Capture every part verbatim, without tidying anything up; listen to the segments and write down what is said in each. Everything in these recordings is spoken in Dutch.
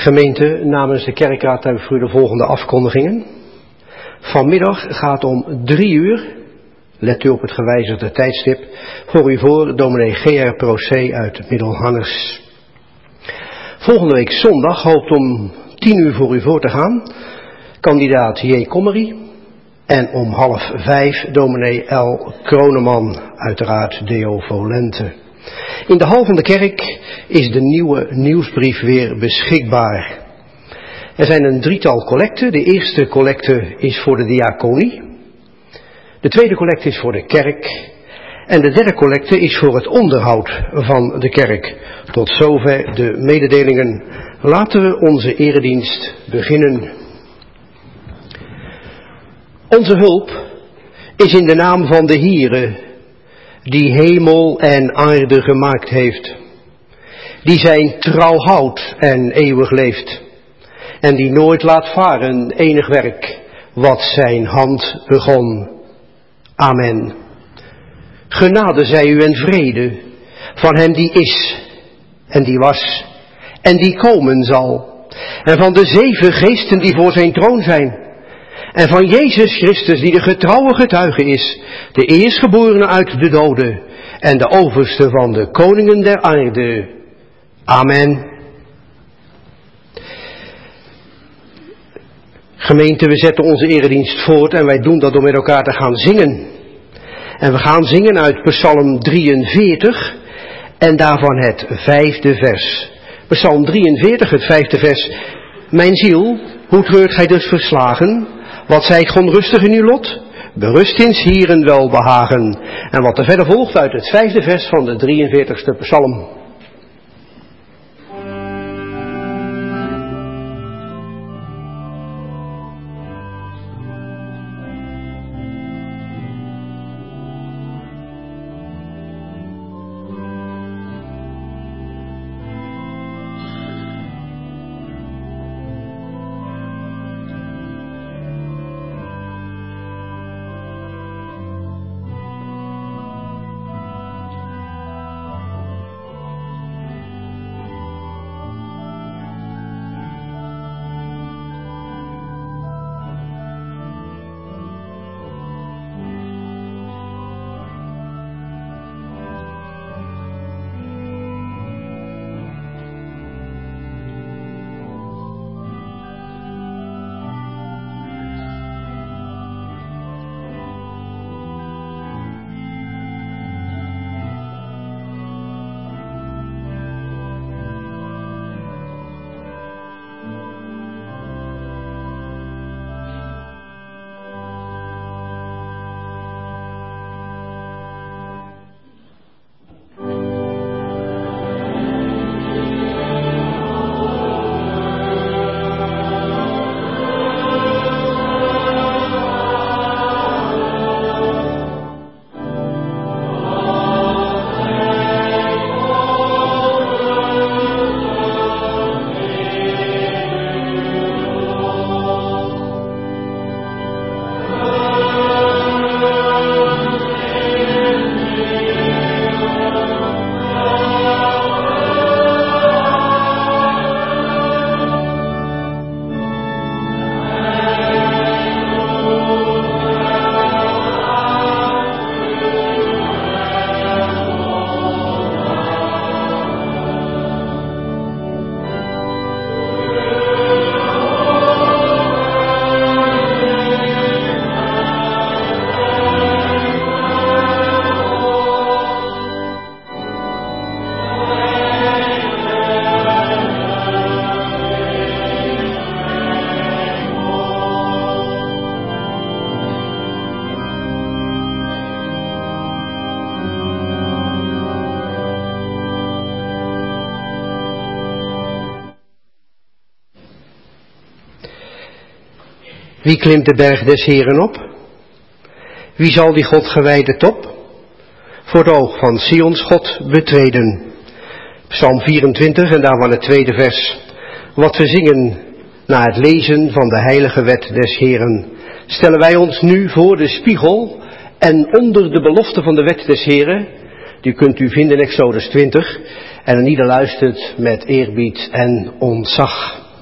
Gemeente, namens de kerkraad hebben we voor de volgende afkondigingen. Vanmiddag gaat om drie uur, let u op het gewijzigde tijdstip, voor u voor dominee G R Procé uit Middelhangers. Volgende week zondag hoopt om tien uur voor u voor te gaan kandidaat J. Kommerie en om half vijf dominee L. Kroneman, uiteraard Deo Volente. In de hal van de kerk is de nieuwe nieuwsbrief weer beschikbaar. Er zijn een drietal collecten. De eerste collecte is voor de diaconie. De tweede collecte is voor de kerk. En de derde collecte is voor het onderhoud van de kerk. Tot zover de mededelingen. Laten we onze eredienst beginnen. Onze hulp is in de naam van de Heere, die hemel en aarde gemaakt heeft, die zijn trouw houdt en eeuwig leeft, en die nooit laat varen enig werk wat zijn hand begon. Amen. Genade zij u en vrede van hem die is en die was en die komen zal, en van de zeven geesten die voor zijn troon zijn, en van Jezus Christus die de getrouwe getuige is, de eerstgeborene uit de doden en de overste van de koningen der aarde. Amen. Gemeente, we zetten onze eredienst voort en wij doen dat door met elkaar te gaan zingen. En we gaan zingen uit Psalm drieënveertig en daarvan het vijfde vers. Psalm drieënveertig, het vijfde vers. Mijn ziel, hoe treurt gij dus verslagen? Wat zijt onrustig in uw lot? Berust in 's Hieren welbehagen. En wat er verder volgt uit het vijfde vers van de drieënveertigste psalm. Wie klimt de berg des Heeren op? Wie zal die God gewijde top voor het oog van Sions God betreden? Psalm vierentwintig en daarvan het tweede vers. Wat we zingen na het lezen van de heilige wet des Heeren. Stellen wij ons nu voor de spiegel en onder de belofte van de wet des Heeren. Die kunt u vinden in Exodus twintig. En in ieder luistert met eerbied en ontzag.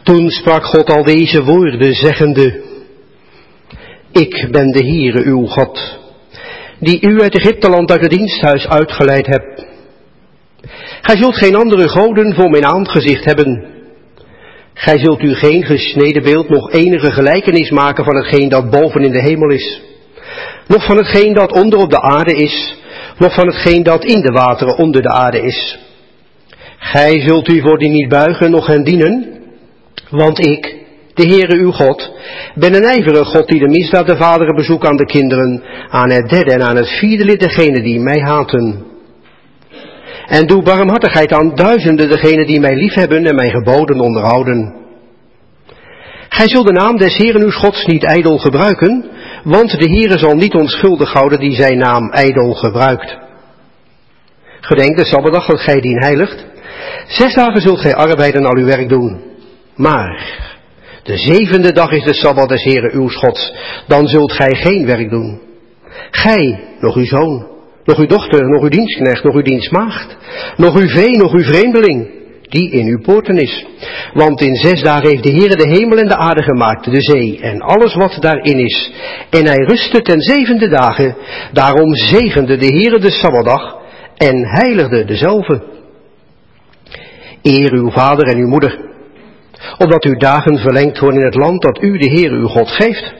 Toen sprak God al deze woorden, zeggende: Ik ben de Heere uw God, die u uit Egypteland uit het diensthuis uitgeleid hebt. Gij zult geen andere goden voor mijn aangezicht hebben. Gij zult u geen gesneden beeld, nog enige gelijkenis maken van hetgeen dat boven in de hemel is, nog van hetgeen dat onder op de aarde is, nog van hetgeen dat in de wateren onder de aarde is. Gij zult u voor die niet buigen, noch hen dienen, want ik, de Heere uw God, ben een ijverige God die de misdaad der vaderen bezoekt aan de kinderen, aan het derde en aan het vierde lid degenen die mij haten. En doe barmhartigheid aan duizenden degenen die mij liefhebben en mijn geboden onderhouden. Gij zult de naam des Heeren uw Gods niet ijdel gebruiken, want de Heere zal niet onschuldig houden die zijn naam ijdel gebruikt. Gedenk de Sabbatdag dat gij dien heiligt. Zes dagen zult gij arbeiden en al uw werk doen. Maar de zevende dag is de Sabbat des Heeren uw Gods, dan zult gij geen werk doen. Gij, nog uw zoon, nog uw dochter, nog uw dienstknecht, nog uw dienstmaagd, nog uw vee, nog uw vreemdeling, die in uw poorten is. Want in zes dagen heeft de Heere de hemel en de aarde gemaakt, de zee en alles wat daarin is. En hij rustte ten zevende dagen, daarom zegende de Heere de Sabbatdag en heiligde dezelve. Eer uw vader en uw moeder, opdat uw dagen verlengd worden in het land dat u de Heere uw God geeft.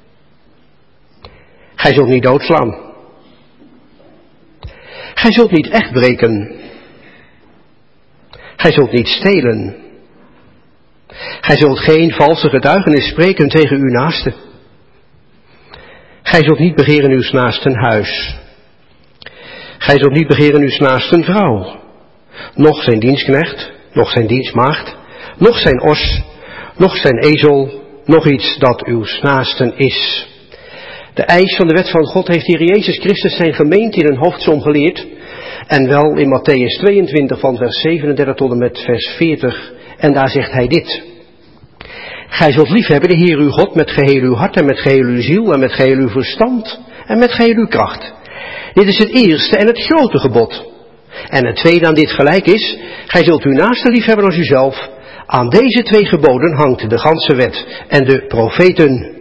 Gij zult niet doodslaan. Gij zult niet echt breken. Gij zult niet stelen. Gij zult geen valse getuigenis spreken tegen uw naaste. Gij zult niet begeren uw naasten huis. Gij zult niet begeren uw naasten vrouw, noch zijn dienstknecht, noch zijn dienstmaagd, noch zijn os, noch zijn ezel, noch iets dat uw naasten is. De eis van de wet van God heeft hier Jezus Christus zijn gemeente in een hoofdsom geleerd. En wel in Matthäus tweeëntwintig van vers zevenendertig tot en met vers veertig. En daar zegt hij dit: Gij zult liefhebben de Heer uw God met geheel uw hart en met geheel uw ziel en met geheel uw verstand en met geheel uw kracht. Dit is het eerste en het grote gebod. En het tweede aan dit gelijk is: gij zult uw naaste liefhebben als uzelf. Aan deze twee geboden hangt de ganse wet en de profeten.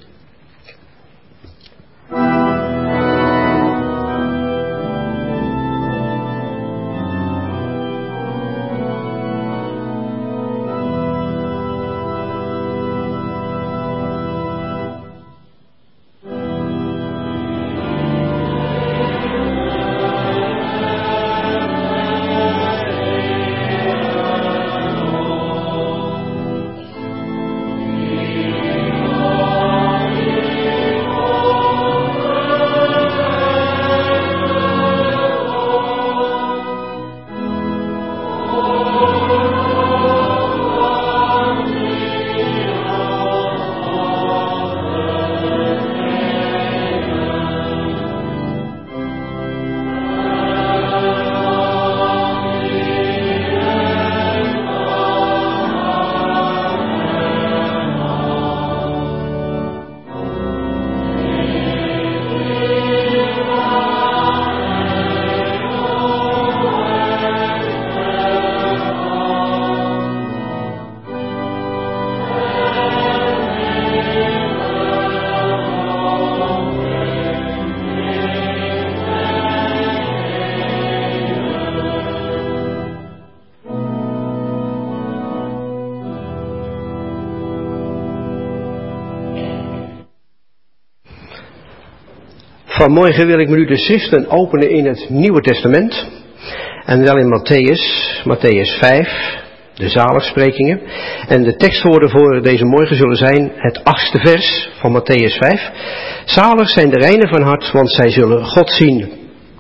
Vanmorgen wil ik met u de schriften openen in het Nieuwe Testament. En wel in Matthäus, Matthäus vijf, de zaligsprekingen. En de tekstwoorden voor deze morgen zullen zijn het achtste vers van Matthäus vijf. Zalig zijn de reinen van hart, want zij zullen God zien.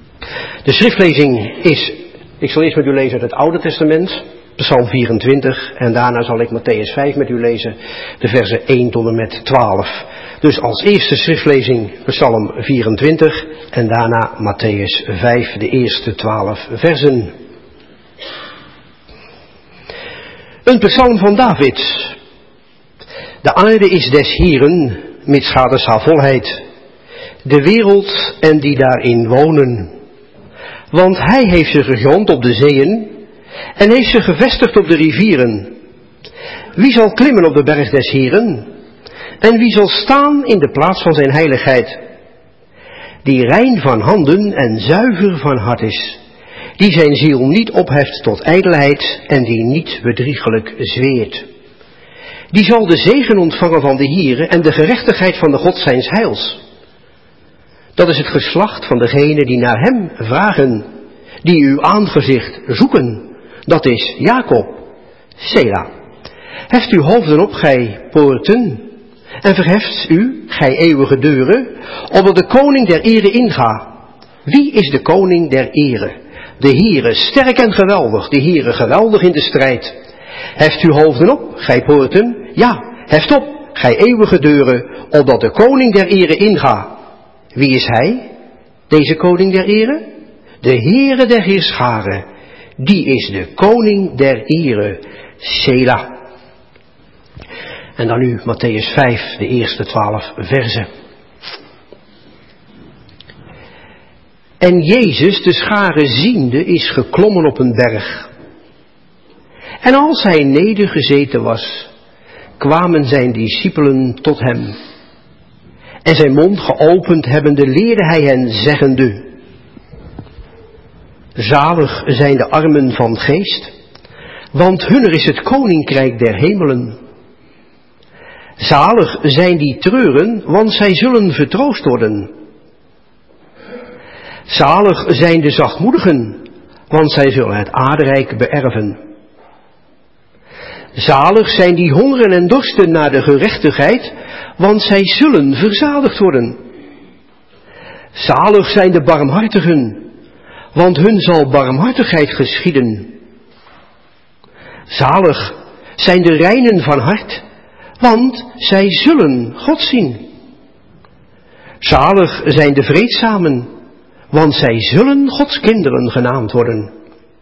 De schriftlezing is, ik zal eerst met u lezen uit het Oude Testament, Psalm vierentwintig. En daarna zal ik Matthäus vijf met u lezen, de versen één tot en met twaalf. Dus als eerste schriftlezing Psalm vierentwintig en daarna Matthäus vijf, de eerste twaalf versen. Een psalm van David. De aarde is des Heeren, mitsgaders haar volheid, de wereld en die daarin wonen. Want hij heeft ze gegrond op de zeeën en heeft ze gevestigd op de rivieren. wie zal klimmen op de berg des Heeren? En wie zal staan in de plaats van zijn heiligheid? Die rein van handen en zuiver van hart is, die zijn ziel niet opheft tot ijdelheid en die niet bedriegelijk zweert. Die zal de zegen ontvangen van de Heere en de gerechtigheid van de God zijns heils. Dat is het geslacht van degenen die naar hem vragen, die uw aangezicht zoeken. Dat is Jacob. Sela. Heft uw hoofden op, gij poorten, en verheft u, gij eeuwige deuren, opdat de koning der ere inga. Wie is de koning der ere? De Heere, sterk en geweldig, de Heere, geweldig in de strijd. Heft uw hoofden op, gij poorten, ja, heft op, gij eeuwige deuren, opdat de koning der ere inga. Wie is hij, deze koning der ere? De Heere der heerscharen, die is de koning der ere, Sela. En dan nu Mattheüs vijf, de eerste twaalf verzen. En Jezus, de schare ziende, is geklommen op een berg. En als hij nedergezeten was, kwamen zijn discipelen tot hem. En zijn mond geopend hebbende, leerde hij hen zeggende: Zalig zijn de armen van geest, want hunner is het koninkrijk der hemelen. Zalig zijn die treuren, want zij zullen vertroost worden. Zalig zijn de zachtmoedigen, want zij zullen het aardrijk beërven. Zalig zijn die hongeren en dorsten naar de gerechtigheid, want zij zullen verzadigd worden. Zalig zijn de barmhartigen, want hun zal barmhartigheid geschieden. Zalig zijn de reinen van hart, want zij zullen God zien. Zalig zijn de vreedzamen, want zij zullen Gods kinderen genaamd worden.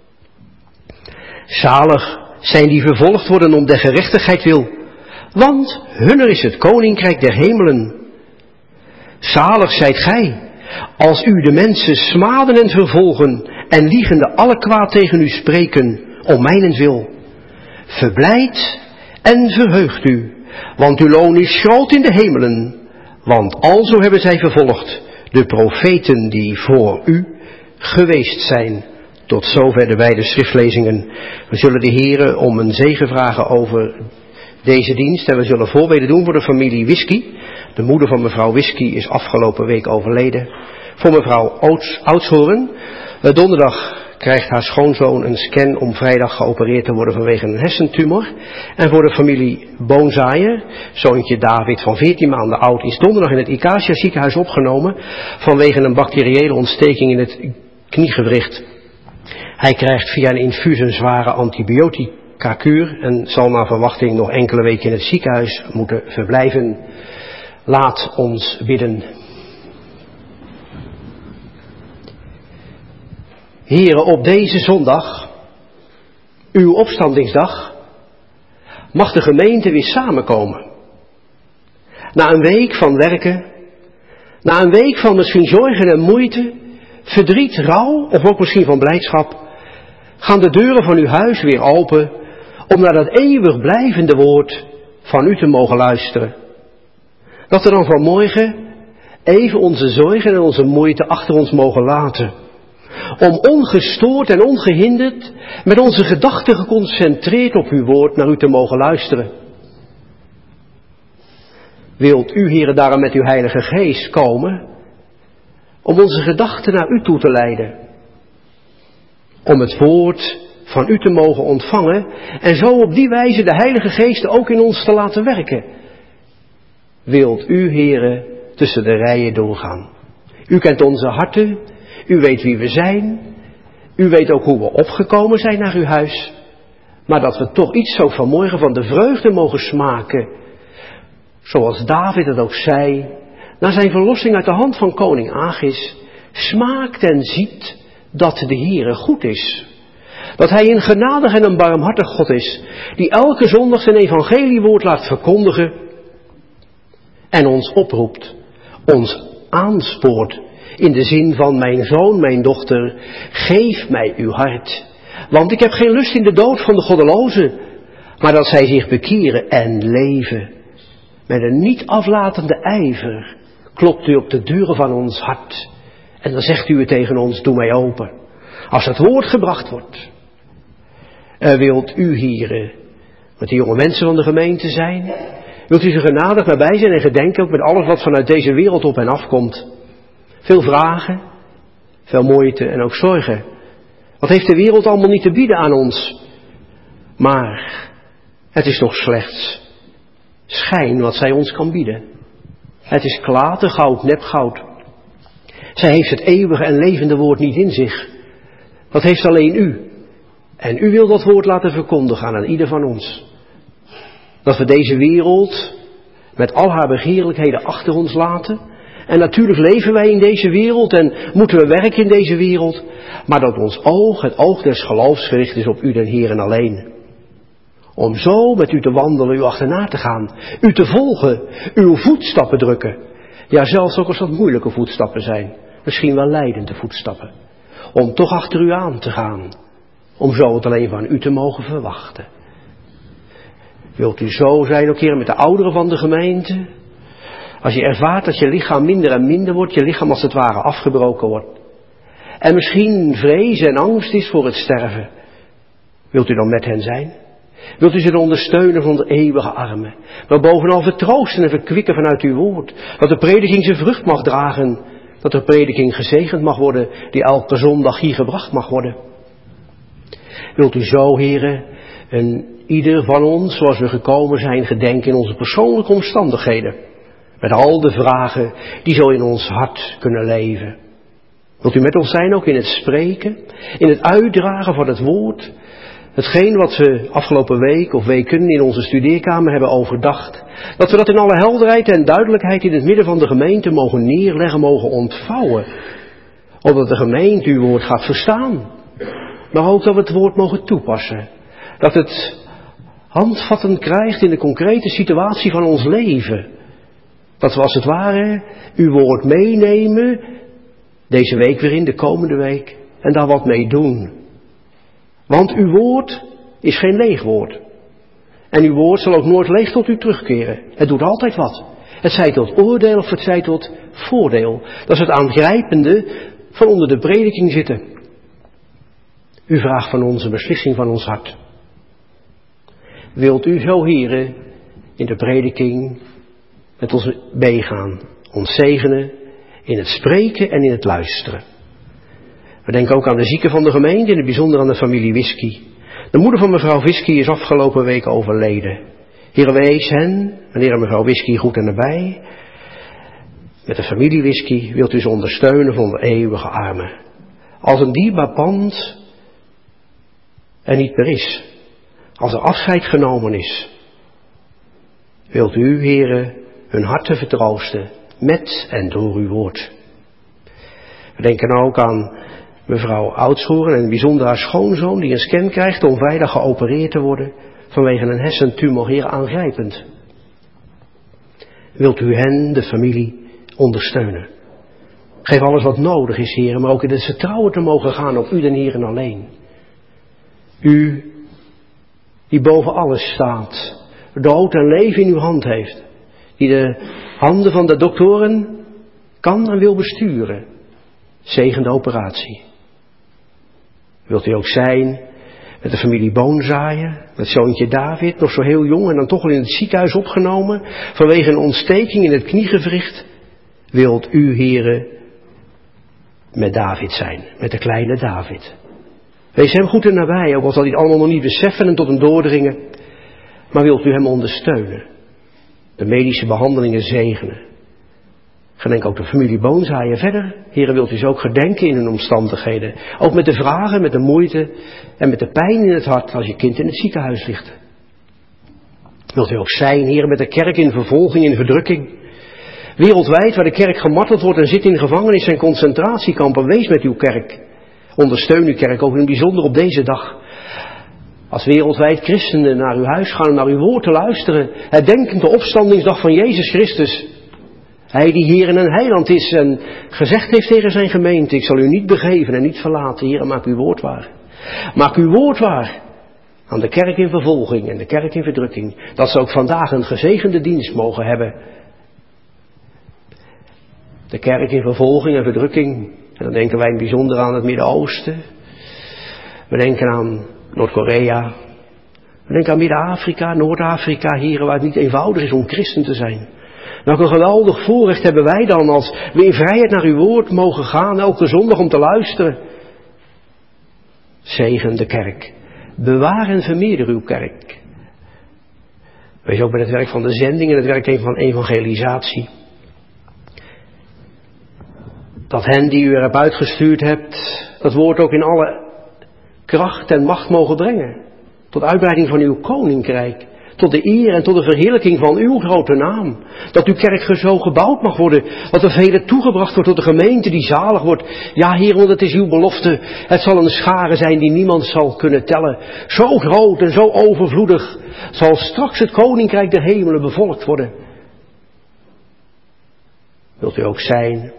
Zalig zijn die vervolgd worden om de gerechtigheid wil, want hunner is het koninkrijk der hemelen. Zalig zijt gij, als u de mensen smaden en vervolgen en liegende alle kwaad tegen u spreken, om mijnentwil. Verblijd en verheugt u, want uw loon is groot in de hemelen, want alzo hebben zij vervolgd de profeten die voor u geweest zijn. Tot zover de beide schriftlezingen. We zullen de Heere om een zegen vragen over deze dienst. En we zullen voorbeden doen voor de familie Whisky. De moeder van mevrouw Whisky is afgelopen week overleden. Voor mevrouw Ouds, Oudshoorn. Donderdag krijgt haar schoonzoon een scan om vrijdag geopereerd te worden vanwege een hersentumor. En voor de familie Boonzaaier, zoontje David van veertien maanden oud, is donderdag in het Icacia ziekenhuis opgenomen vanwege een bacteriële ontsteking in het kniegewricht. Hij krijgt via een infuus een zware antibiotica-kuur en zal naar verwachting nog enkele weken in het ziekenhuis moeten verblijven. Laat ons bidden. Heere, op deze zondag, uw opstandingsdag, mag de gemeente weer samenkomen. Na een week van werken, na een week van misschien zorgen en moeite, verdriet, rouw of ook misschien van blijdschap, gaan de deuren van uw huis weer open om naar dat eeuwig blijvende woord van u te mogen luisteren. Dat we dan vanmorgen even onze zorgen en onze moeite achter ons mogen laten. Om ongestoord en ongehinderd, met onze gedachten geconcentreerd op uw woord, naar u te mogen luisteren. Wilt u, Heere, daarom met uw Heilige Geest komen, om onze gedachten naar u toe te leiden. Om het woord van u te mogen ontvangen en zo op die wijze de Heilige Geest ook in ons te laten werken. Wilt u, Heere, tussen de rijen doorgaan. U kent onze harten, u weet wie we zijn, u weet ook hoe we opgekomen zijn naar uw huis. Maar dat we toch iets zo vanmorgen van de vreugde mogen smaken, zoals David het ook zei, na zijn verlossing uit de hand van koning Achis, smaakt en ziet dat de Heere goed is. Dat hij een genadig en een barmhartig God is, die elke zondag zijn evangeliewoord laat verkondigen en ons oproept, ons aanspoort in de zin van: mijn zoon, mijn dochter, geef mij uw hart, want ik heb geen lust in de dood van de goddelozen, Maar dat zij zich bekeren en leven. Met een niet aflatende ijver klopt u op de deuren van ons hart. En dan zegt u het tegen ons, doe mij open. Als het woord gebracht wordt. En wilt u hier met de jonge mensen van de gemeente zijn? Wilt u ze genadig nabij zijn en gedenken ook met alles wat vanuit deze wereld op hen afkomt? Veel vragen, veel moeite en ook zorgen. Wat heeft de wereld allemaal niet te bieden aan ons? Maar het is toch slechts schijn wat zij ons kan bieden. Het is klatergoud, nepgoud. Zij heeft het eeuwige en levende woord niet in zich. Dat heeft alleen u. En u wil dat woord laten verkondigen aan ieder van ons. Dat we deze wereld met al haar begeerlijkheden achter ons laten. En natuurlijk leven wij in deze wereld en moeten we werken in deze wereld. Maar dat ons oog, het oog des geloofs gericht is op u den Heeren alleen. Om zo met u te wandelen, u achterna te gaan. U te volgen, uw voetstappen drukken. Ja, zelfs ook als dat moeilijke voetstappen zijn. Misschien wel lijdende voetstappen. Om toch achter u aan te gaan. Om zo het alleen van u te mogen verwachten. Wilt u zo zijn ook hier met de ouderen van de gemeente? Als je ervaart dat je lichaam minder en minder wordt, je lichaam als het ware afgebroken wordt. En misschien vrees en angst is voor het sterven. Wilt u dan met hen zijn? Wilt u ze ondersteunen van de eeuwige armen? Maar bovenal vertroosten en verkwikken vanuit uw woord. Dat de prediking zijn vrucht mag dragen. Dat de prediking gezegend mag worden, die elke zondag hier gebracht mag worden. Wilt u zo, heren, en ieder van ons, zoals we gekomen zijn, gedenken in onze persoonlijke omstandigheden. Met al de vragen die zo in ons hart kunnen leven. Wilt u met ons zijn ook in het spreken, in het uitdragen van het woord. Hetgeen wat we afgelopen week of weken in onze studeerkamer hebben overdacht. Dat we dat in alle helderheid en duidelijkheid in het midden van de gemeente mogen neerleggen, mogen ontvouwen. Opdat de gemeente uw woord gaat verstaan. Maar ook dat we het woord mogen toepassen. Dat het handvatten krijgt in de concrete situatie van ons leven. Dat we als het ware uw woord meenemen, deze week weer in, de komende week, en daar wat mee doen. Want uw woord is geen leeg woord. En uw woord zal ook nooit leeg tot u terugkeren. Het doet altijd wat. Het zij tot oordeel of het zij tot voordeel. Dat is het aangrijpende van onder de prediking zitten. U vraagt van ons een beslissing van ons hart. Wilt u zo, heren, in de prediking met ons meegaan, ons zegenen in het spreken en in het luisteren. We denken ook aan de zieken van de gemeente, in het bijzonder aan de familie Whisky. De moeder van mevrouw Whisky is afgelopen week overleden. Heer, wees hen, meneer en mevrouw Whisky, goed en nabij. Met de familie Whisky wilt u ze ondersteunen van de eeuwige armen. Als een dierbaar pand er niet meer is. Als er afscheid genomen is. Wilt u, heren, hun harten vertroosten met en door uw woord. We denken ook aan mevrouw Oudschoren en in het bijzonder haar schoonzoon die een scan krijgt om veilig geopereerd te worden vanwege een hersentumor, Heer, aangrijpend. Wilt u hen, de familie, ondersteunen. Geef alles wat nodig is, Heer, maar ook in het vertrouwen te mogen gaan op u den Heer en alleen. U, die boven alles staat, dood en leven in uw hand heeft, die de handen van de doktoren kan en wil besturen. Zegen de operatie. Wilt u ook zijn met de familie Boonzaaier, met zoontje David, nog zo heel jong en dan toch al in het ziekenhuis opgenomen, vanwege een ontsteking in het kniegewricht. Wilt u, heren, met David zijn, met de kleine David. Wees hem goed en nabij, ook al zal hij het allemaal nog niet beseffen en tot hem doordringen. Maar wilt u hem ondersteunen, de medische behandelingen zegenen. Gedenk ook de familie Boonzaaier verder. Heren, wilt u ze ook gedenken in hun omstandigheden. Ook met de vragen, met de moeite en met de pijn in het hart als je kind in het ziekenhuis ligt. Wilt u ook zijn, heren, met de kerk in vervolging, in verdrukking. Wereldwijd waar de kerk gemarteld wordt en zit in gevangenis en concentratiekampen. Wees met uw kerk. Ondersteun uw kerk ook in het bijzonder op deze dag. Als wereldwijd christenen naar uw huis gaan om naar uw woord te luisteren. Herdenkend de opstandingsdag van Jezus Christus. Hij die Heer en Heiland is en gezegd heeft tegen zijn gemeente. Ik zal u niet begeven en niet verlaten. Heer, maak uw woord waar. Maak uw woord waar. Aan de kerk in vervolging en de kerk in verdrukking. Dat ze ook vandaag een gezegende dienst mogen hebben. De kerk in vervolging en verdrukking. En dan denken wij in het bijzonder aan het Midden-Oosten. We denken aan Noord-Korea. We denken aan Midden-Afrika, Noord-Afrika, hier waar het niet eenvoudig is om christen te zijn. Welk een geweldig voorrecht hebben wij dan als we in vrijheid naar uw woord mogen gaan, elke zondag om te luisteren. Zegen de kerk. Bewaar en vermeerder uw kerk. Wees ook bij het werk van de zending en het werk van evangelisatie. Dat hen die u erop uitgestuurd hebt, dat woord ook in alle kracht en macht mogen brengen. Tot uitbreiding van uw koninkrijk. Tot de eer en tot de verheerlijking van uw grote naam. Dat uw kerk zo gebouwd mag worden. Dat er velen toegebracht wordt tot de gemeente die zalig wordt. Ja, Heer, want het is uw belofte. Het zal een schare zijn die niemand zal kunnen tellen. Zo groot en zo overvloedig zal straks het koninkrijk der hemelen bevolkt worden. Wilt u ook zijn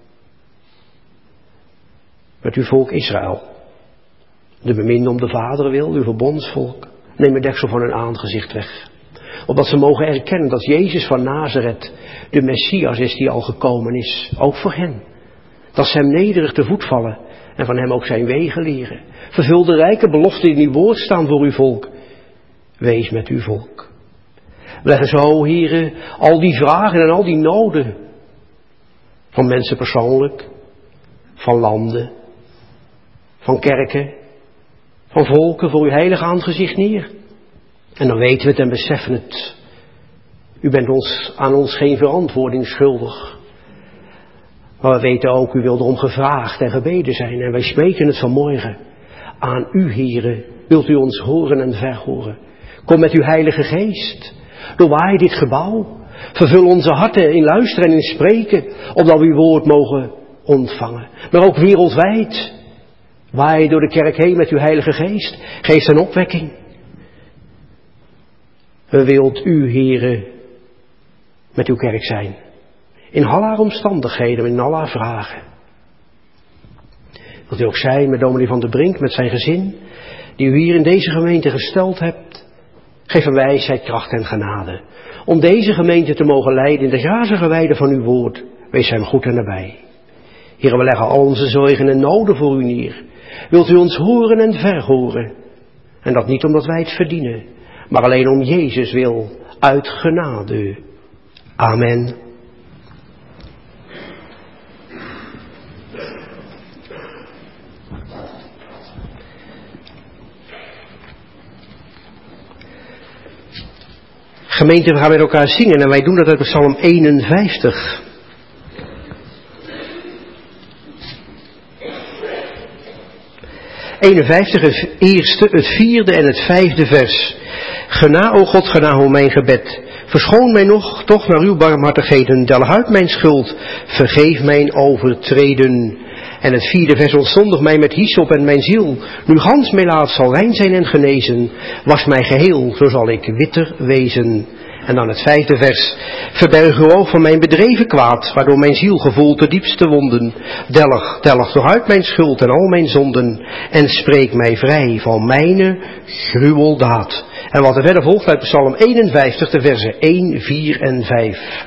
met uw volk Israël. De beminde om de Vader wil, uw verbondsvolk. Neem het deksel van hun aangezicht weg. Opdat ze mogen erkennen dat Jezus van Nazareth de Messias is die al gekomen is. Ook voor hen. Dat ze hem nederig te voet vallen en van hem ook zijn wegen leren. Vervul de rijke beloften die in uw woord staan voor uw volk. Wees met uw volk. We leggen zo, Heere, al die vragen en al die noden. Van mensen persoonlijk. Van landen. Van kerken. Van volken voor uw heilige aangezicht neer. En dan weten we het en beseffen het. U bent ons, aan ons geen verantwoording schuldig. Maar we weten ook, u wilt erom gevraagd en gebeden zijn. En wij smeken het vanmorgen. Aan u, Heere, wilt u ons horen en verhoren. Kom met uw heilige geest. Doorwaai dit gebouw. Vervul onze harten in luisteren en in spreken. Opdat we uw woord mogen ontvangen. Maar ook wereldwijd. Waai door de kerk heen met uw heilige geest. Geest en opwekking. We wilt u, Heere, met uw kerk zijn. In al haar omstandigheden, in al haar vragen. Wilt u ook zijn met dominee Van der Brink, met zijn gezin, die u hier in deze gemeente gesteld hebt. Geef hem wijsheid, kracht en genade. Om deze gemeente te mogen leiden in de grazige weide van uw woord. Wees hem goed en nabij. Heere, we leggen al onze zorgen en noden voor u neer. Wilt u ons horen en verhoren. En dat niet omdat wij het verdienen, maar alleen om Jezus wil, uit genade. Amen. Gemeente, we gaan met elkaar zingen en wij doen dat uit Psalm eenenvijftig. eenenvijftig, het eerste, het vierde en het vijfde vers. Gena, o God, gena om mijn gebed. Verschoon mij nog, toch naar uw barmhartigheden. Delg uit mijn schuld, vergeef mijn overtreden. En het vierde vers, ontzondig mij met hyssop en mijn ziel. Nu gans melaat zal rein zijn en genezen. Was mij geheel, zo zal ik witter wezen. En dan het vijfde vers. Verberg uw oog van mijn bedreven kwaad, waardoor mijn ziel gevoelt de diepste wonden. Delg, delg toch uit mijn schuld en al mijn zonden. En spreek mij vrij van mijne gruweldaad. En wat er verder volgt uit Psalm eenenvijftig, de versen één, vier en vijf.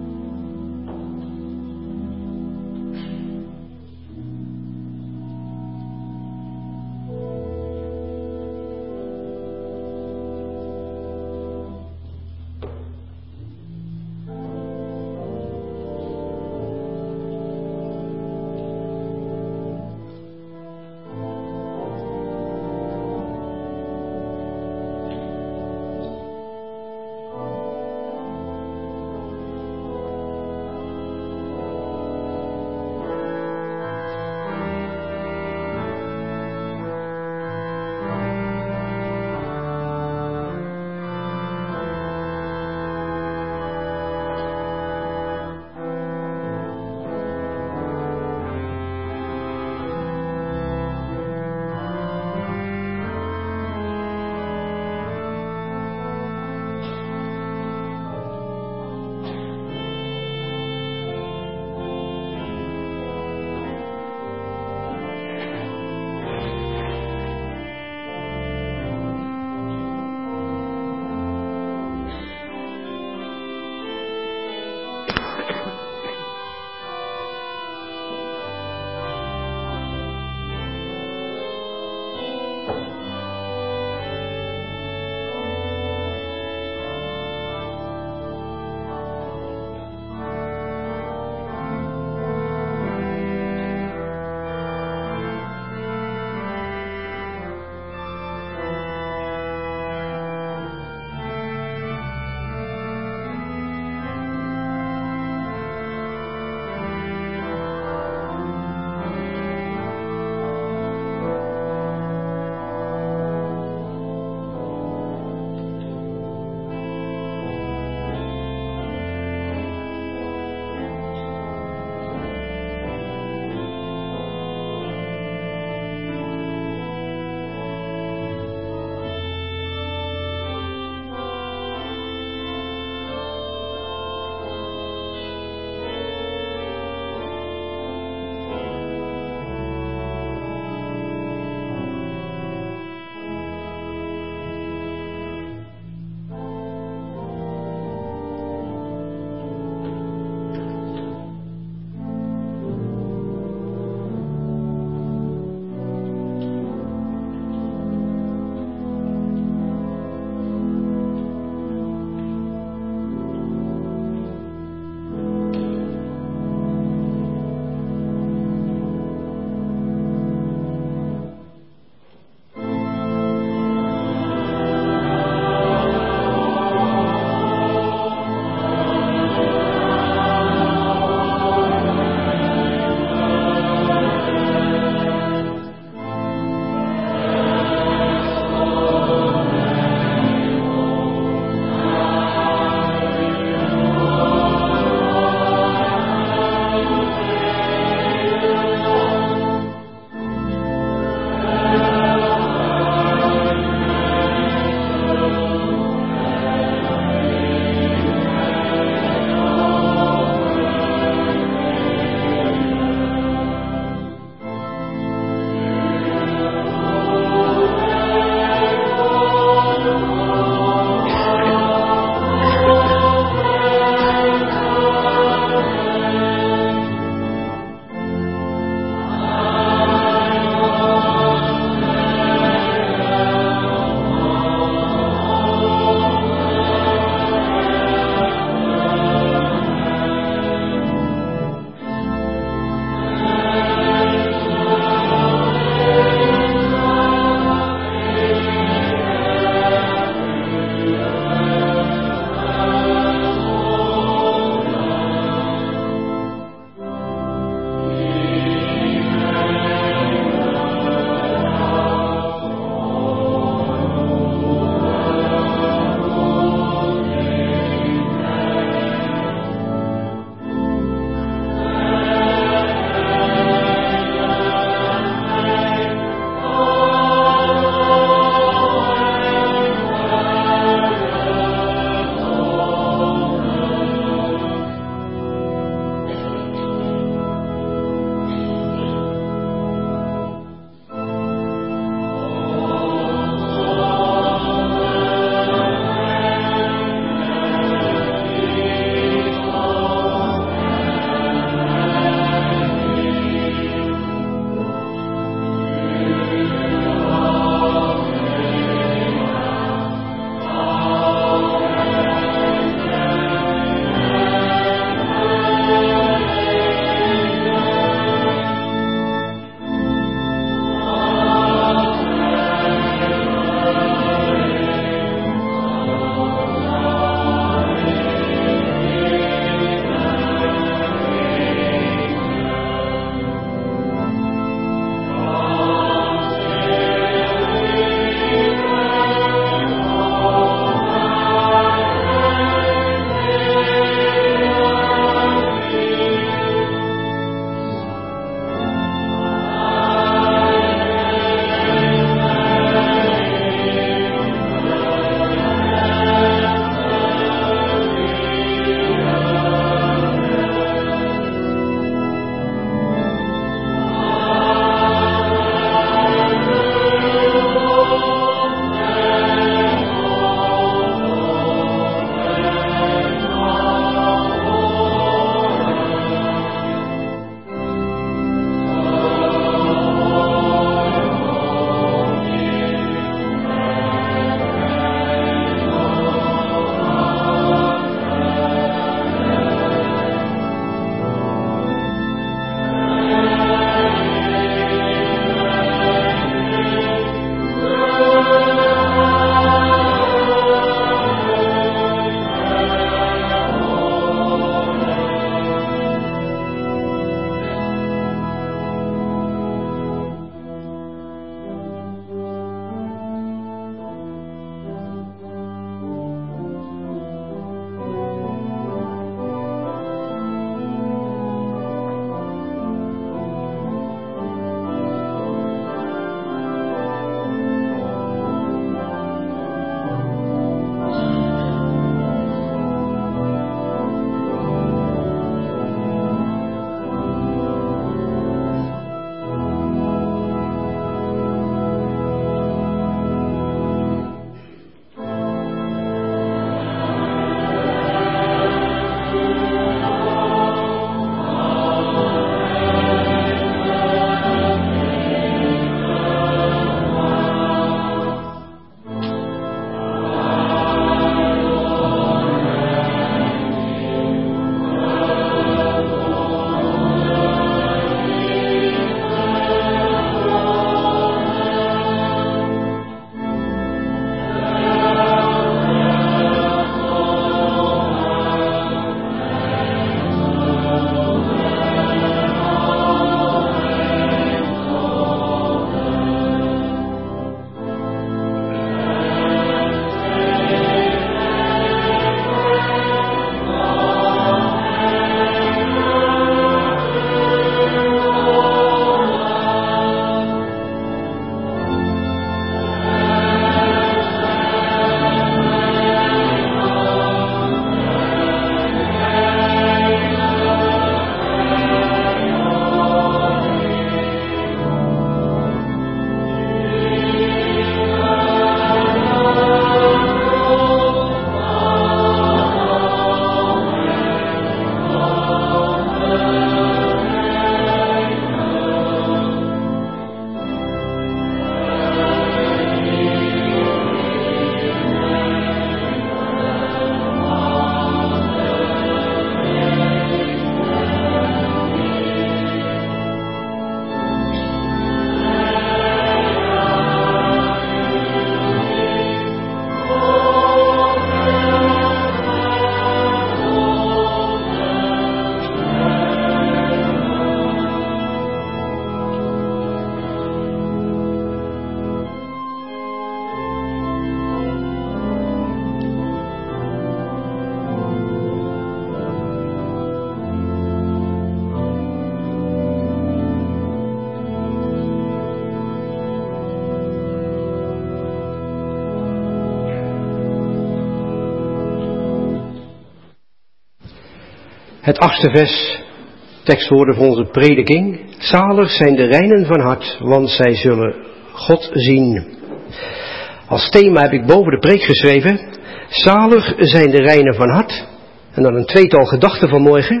Het achtste vers, tekstwoorden voor onze prediking. Zalig zijn de reinen van hart, want zij zullen God zien. Als thema heb ik boven de preek geschreven, zalig zijn de reinen van hart. En dan een tweetal gedachten vanmorgen.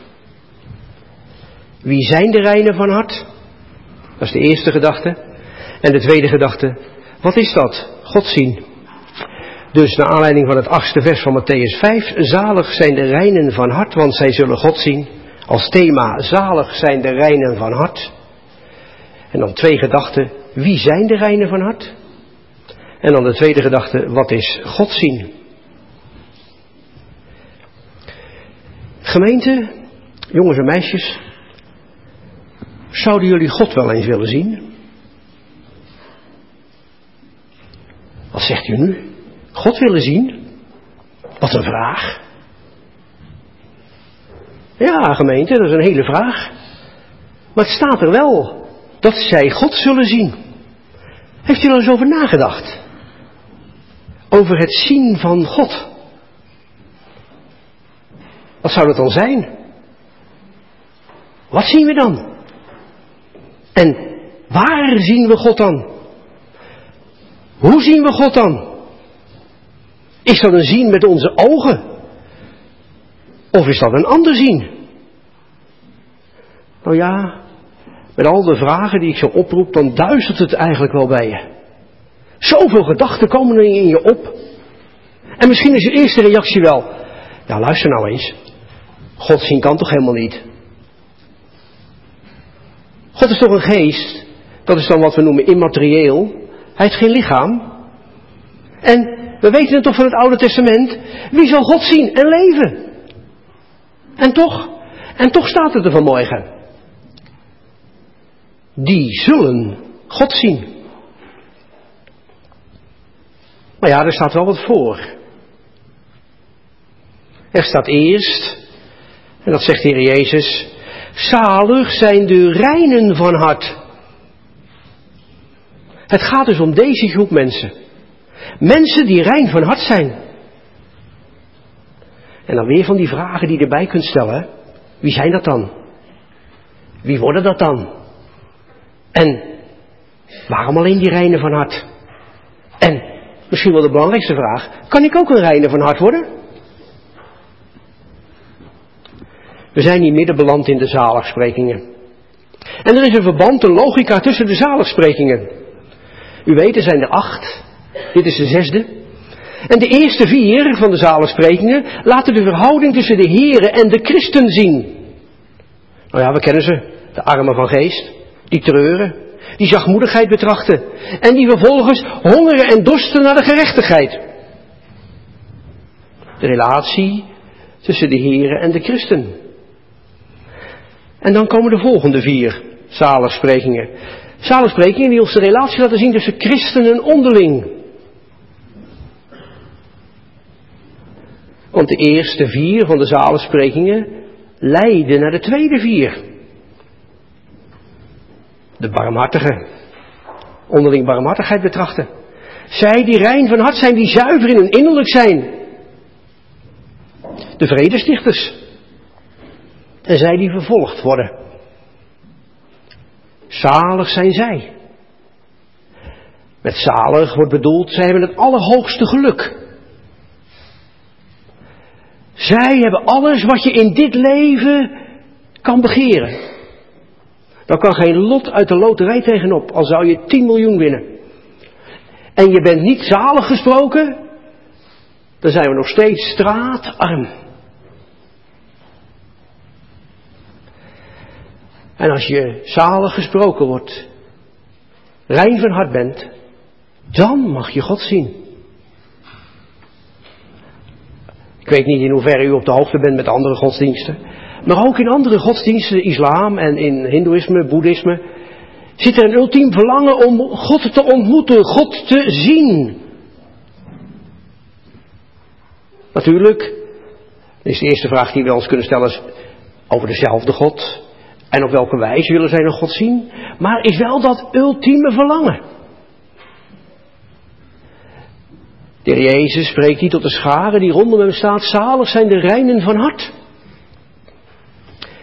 Wie zijn de reinen van hart? Dat is de eerste gedachte. En de tweede gedachte, wat is dat? God zien. Dus naar aanleiding van het achtste vers van Mattheüs vijf, zalig zijn de reinen van hart, want zij zullen God zien. Als thema, zalig zijn de reinen van hart. En dan twee gedachten, wie zijn de reinen van hart? En dan de tweede gedachte, wat is God zien? Gemeente, jongens en meisjes, zouden jullie God wel eens willen zien? Wat zegt u nu? God willen zien? Wat een vraag. Ja, gemeente, dat is een hele vraag. Maar het staat er wel dat zij God zullen zien. Heeft u er eens over nagedacht? Over het zien van God. Wat zou dat dan zijn? Wat zien we dan? En waar zien we God dan? Hoe zien we God dan? Is dat een zien met onze ogen? Of is dat een ander zien? Nou ja, met al de vragen die ik zo oproep, dan duizelt het eigenlijk wel bij je. Zoveel gedachten komen er in je op. En misschien is je eerste reactie wel, ja luister nou eens, God zien kan toch helemaal niet? God is toch een geest, dat is dan wat we noemen immaterieel. Hij heeft geen lichaam. En we weten het toch van het Oude Testament, wie zal God zien en leven? En toch, en toch staat het er vanmorgen. Die zullen God zien. Maar ja, er staat wel wat voor. Er staat eerst, en dat zegt de Heer Jezus, zalig zijn de reinen van hart. Het gaat dus om deze groep mensen. Mensen die rein van hart zijn. En dan weer van die vragen die je erbij kunt stellen. Wie zijn dat dan? Wie worden dat dan? En waarom alleen die reinen van hart? En misschien wel de belangrijkste vraag, kan ik ook een reine van hart worden? We zijn hier midden beland in de zaligsprekingen. En er is een verband, een logica tussen de zaligsprekingen. U weet, er zijn er acht. Dit is de zesde. En de eerste vier van de zaligsprekingen laten de verhouding tussen de Here en de christen zien. Nou ja, we kennen ze. De armen van geest, die treuren, die zachtmoedigheid betrachten. En die vervolgens hongeren en dorsten naar de gerechtigheid. De relatie tussen de Here en de christen. En dan komen de volgende vier zaligsprekingen. Zaligsprekingen die ons de relatie laten zien tussen christenen onderling. Want de eerste vier van de zaligsprekingen leiden naar de tweede vier. De barmhartigen. Onderling barmhartigheid betrachten. Zij die rein van hart zijn, die zuiver in hun innerlijk zijn. De vredestichters. En zij die vervolgd worden. Zalig zijn zij. Met zalig wordt bedoeld, zij hebben het allerhoogste geluk. Zij hebben alles wat je in dit leven kan begeren. Daar kan geen lot uit de loterij tegenop, al zou je tien miljoen winnen. En je bent niet zalig gesproken, dan zijn we nog steeds straatarm. En als je zalig gesproken wordt, rein van hart bent, dan mag je God zien. Ik weet niet in hoeverre u op de hoogte bent met andere godsdiensten. Maar ook in andere godsdiensten, islam en in hindoeïsme, boeddhisme, zit er een ultiem verlangen om God te ontmoeten, God te zien. Natuurlijk, is de eerste vraag die we ons kunnen stellen is over dezelfde God. En op welke wijze willen zij nog God zien? Maar is wel dat ultieme verlangen. De Heer Jezus spreekt hier tot de schare die rondom hem staat. Zalig zijn de reinen van hart.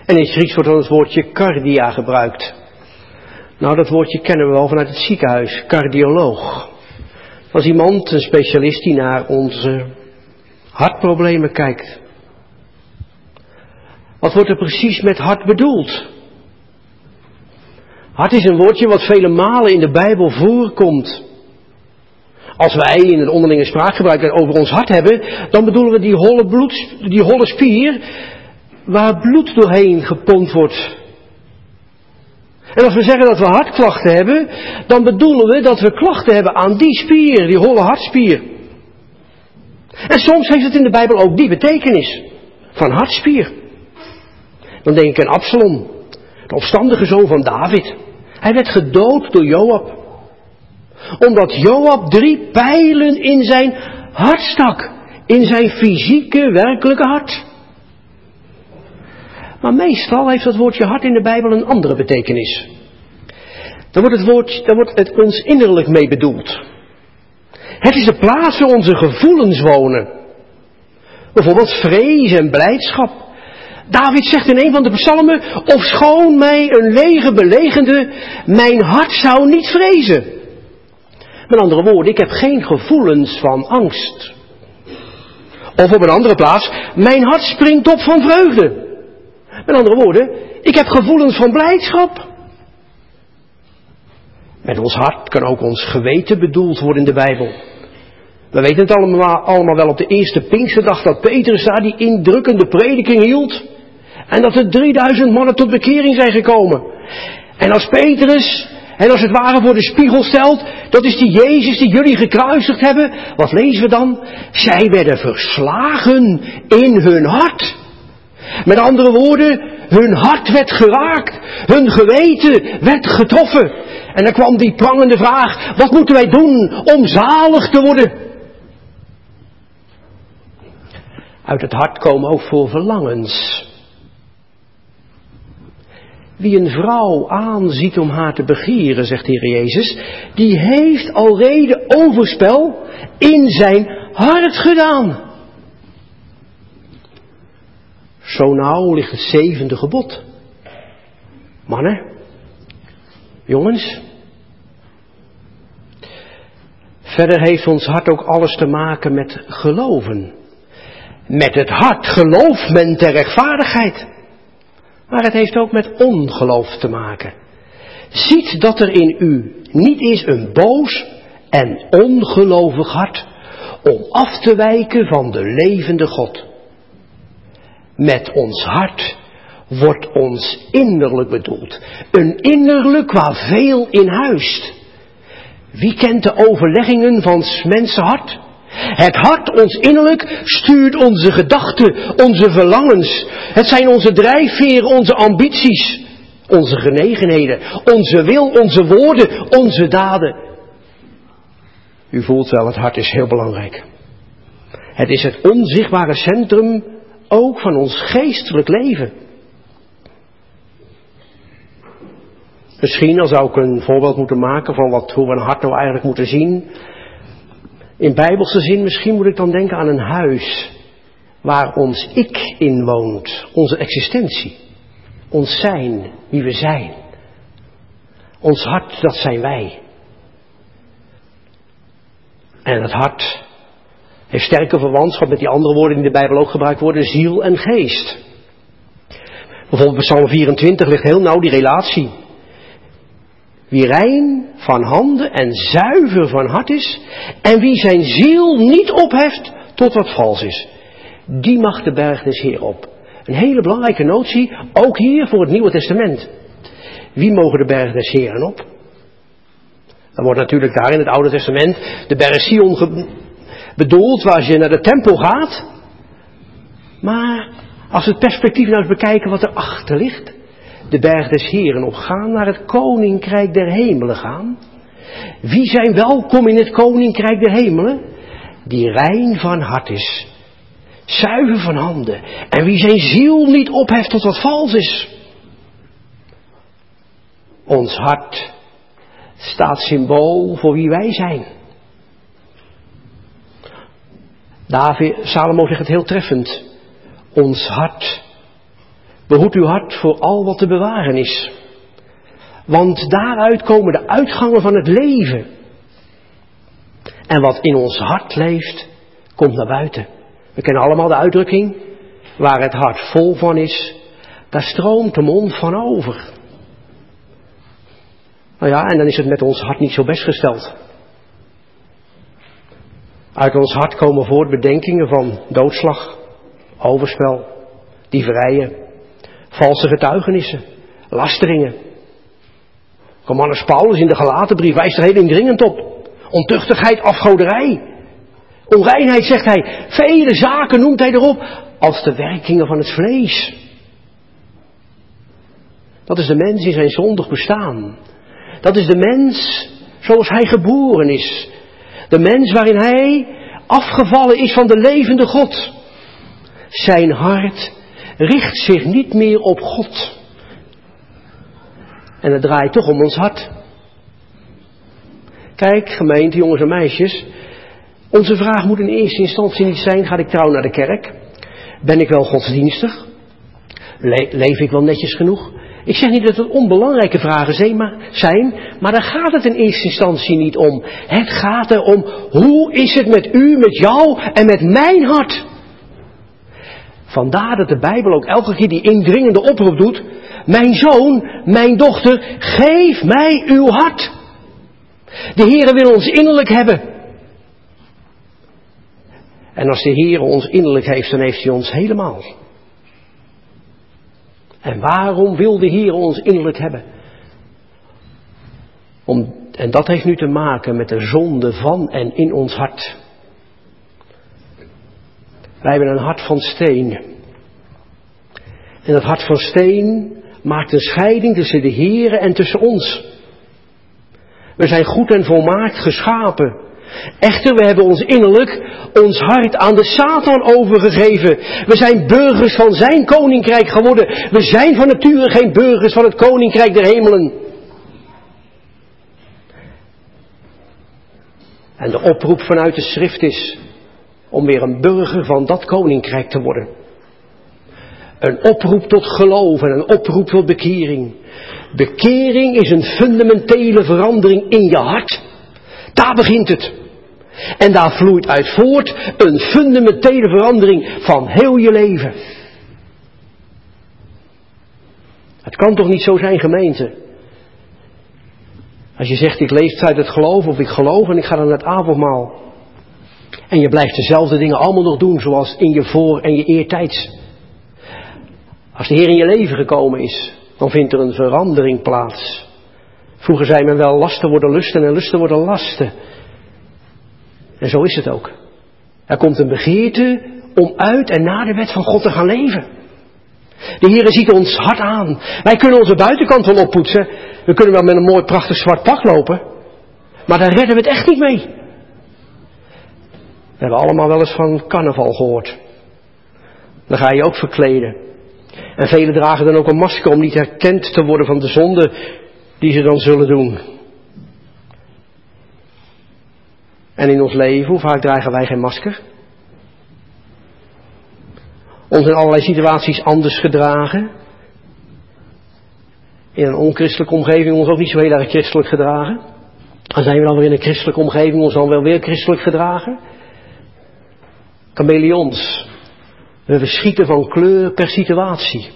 En in het Grieks wordt dan het woordje cardia gebruikt. Nou, dat woordje kennen we wel vanuit het ziekenhuis, cardioloog. Dat is iemand, een specialist die naar onze hartproblemen kijkt. Wat wordt er precies met hart bedoeld? Hart is een woordje wat vele malen in de Bijbel voorkomt. Als wij in het onderlinge spraakgebruik over ons hart hebben, dan bedoelen we die holle, bloed, die holle spier waar bloed doorheen gepompt wordt. En als we zeggen dat we hartklachten hebben, dan bedoelen we dat we klachten hebben aan die spier, die holle hartspier. En soms heeft het in de Bijbel ook die betekenis van hartspier. Dan denk ik aan Absalom, de opstandige zoon van David. Hij werd gedood door Joab. Omdat Joab drie pijlen in zijn hart stak. In zijn fysieke, werkelijke hart. Maar meestal heeft dat woordje hart in de Bijbel een andere betekenis. Daar wordt het, woord, daar wordt het ons innerlijk mee bedoeld. Het is de plaats waar onze gevoelens wonen. Bijvoorbeeld vrees en blijdschap. David zegt in een van de psalmen, ofschoon mij een leger belegende, mijn hart zou niet vrezen. Met andere woorden, ik heb geen gevoelens van angst. Of op een andere plaats, mijn hart springt op van vreugde. Met andere woorden, ik heb gevoelens van blijdschap. Met ons hart kan ook ons geweten bedoeld worden in de Bijbel. We weten het allemaal, allemaal wel op de eerste Pinksterdag dat Petrus daar die indrukkende prediking hield. En dat er drieduizend mannen tot bekering zijn gekomen. En als Petrus, en als het ware voor de spiegel stelt, dat is die Jezus die jullie gekruisigd hebben. Wat lezen we dan? Zij werden verslagen in hun hart. Met andere woorden, hun hart werd geraakt. Hun geweten werd getroffen. En dan kwam die prangende vraag, wat moeten wij doen om zalig te worden? Uit het hart komen ook voor verlangens. Wie een vrouw aanziet om haar te begeren, zegt de Heer Jezus, die heeft al reden overspel in zijn hart gedaan. Zo nauw ligt het zevende gebod. Mannen, jongens. Verder heeft ons hart ook alles te maken met geloven. Met het hart gelooft men ter rechtvaardigheid. Maar het heeft ook met ongeloof te maken. Ziet dat er in u niet is een boos en ongelovig hart om af te wijken van de levende God. Met ons hart wordt ons innerlijk bedoeld. Een innerlijk waar veel in huist. Wie kent de overleggingen van 's mensen hart? Het hart, ons innerlijk, stuurt onze gedachten, onze verlangens. Het zijn onze drijfveren, onze ambities, onze genegenheden, onze wil, onze woorden, onze daden. U voelt wel, het hart is heel belangrijk. Het is het onzichtbare centrum ook van ons geestelijk leven. Misschien, al zou ik een voorbeeld moeten maken van wat, hoe we een hart nou eigenlijk moeten zien. In bijbelse zin, misschien moet ik dan denken aan een huis waar ons ik in woont, onze existentie, ons zijn, wie we zijn. Ons hart, dat zijn wij. En het hart heeft sterke verwantschap met die andere woorden die in de Bijbel ook gebruikt worden, ziel en geest. Bijvoorbeeld bij Psalm vierentwintig ligt heel nauw die relatie. Wie rein van handen en zuiver van hart is, en wie zijn ziel niet opheft tot wat vals is, die mag de berg des Heer op. Een hele belangrijke notie, ook hier voor het Nieuwe Testament. Wie mogen de berg des Heeren op? Dan wordt natuurlijk daar in het Oude Testament de berg Sion ge- bedoeld, waar je naar de tempel gaat. Maar als we het perspectief nou eens bekijken wat erachter ligt, de berg des Heeren opgaan, naar het koninkrijk der hemelen gaan. Wie zijn welkom in het koninkrijk der hemelen? Die rein van hart is, zuiver van handen, en wie zijn ziel niet opheft tot wat vals is. Ons hart staat symbool voor wie wij zijn. David, Salomo zegt het heel treffend. Ons hart Behoed uw hart voor al wat te bewaren is. Want daaruit komen de uitgangen van het leven. En wat in ons hart leeft, komt naar buiten. We kennen allemaal de uitdrukking, waar het hart vol van is, daar stroomt de mond van over. Nou ja, en dan is het met ons hart niet zo best gesteld. Uit ons hart komen voort bedenkingen van doodslag, overspel, dieverijen, valse getuigenissen, lasteringen. Commandus Paulus in de Galatenbrief wijst er heel indringend op. Ontuchtigheid, afgoderij, onreinheid, zegt hij. Vele zaken noemt hij erop als de werkingen van het vlees. Dat is de mens in zijn zondig bestaan. Dat is de mens zoals hij geboren is. De mens waarin hij afgevallen is van de levende God. Zijn hart richt zich niet meer op God. En het draait toch om ons hart. Kijk, gemeente, jongens en meisjes. Onze vraag moet in eerste instantie niet zijn, ga ik trouw naar de kerk? Ben ik wel godsdienstig? Le- leef ik wel netjes genoeg? Ik zeg niet dat het onbelangrijke vragen zijn maar, zijn, maar daar gaat het in eerste instantie niet om. Het gaat erom, hoe is het met u, met jou en met mijn hart? Vandaar dat de Bijbel ook elke keer die indringende oproep doet. Mijn zoon, mijn dochter, geef mij uw hart. De Heere wil ons innerlijk hebben. En als de Heere ons innerlijk heeft, dan heeft hij ons helemaal. En waarom wil de Heer ons innerlijk hebben? Om, en dat heeft nu te maken met de zonde van en in ons hart. Wij hebben een hart van steen. En dat hart van steen maakt een scheiding tussen de Heer en tussen ons. We zijn goed en volmaakt geschapen. Echter, we hebben ons innerlijk, ons hart aan de Satan overgegeven. We zijn burgers van zijn koninkrijk geworden. We zijn van nature geen burgers van het koninkrijk der hemelen. En de oproep vanuit de schrift is om weer een burger van dat koninkrijk te worden. Een oproep tot geloof en een oproep tot bekering. Bekering is een fundamentele verandering in je hart. Daar begint het. En daar vloeit uit voort een fundamentele verandering van heel je leven. Het kan toch niet zo zijn, gemeente? Als je zegt, ik leef uit het geloof of ik geloof en ik ga dan naar het avondmaal. En je blijft dezelfde dingen allemaal nog doen zoals in je voor- en je eertijds. Als de Heer in je leven gekomen is, dan vindt er een verandering plaats. Vroeger zei men wel, lasten worden lusten en lusten worden lasten. En zo is het ook. Er komt een begeerte om uit en na de wet van God te gaan leven. De Heer ziet ons hard aan. Wij kunnen onze buitenkant wel oppoetsen. We kunnen wel met een mooi prachtig zwart pak lopen. Maar daar redden we het echt niet mee. We hebben allemaal wel eens van carnaval gehoord. Dan ga je ook verkleden. En velen dragen dan ook een masker om niet herkend te worden van de zonde die ze dan zullen doen. En in ons leven, hoe vaak dragen wij geen masker? Ons in allerlei situaties anders gedragen. In een onchristelijke omgeving ons ook niet zo heel erg christelijk gedragen. Dan zijn we dan weer in een christelijke omgeving ons dan wel weer christelijk gedragen. Chameleons. We verschieten van kleur per situatie.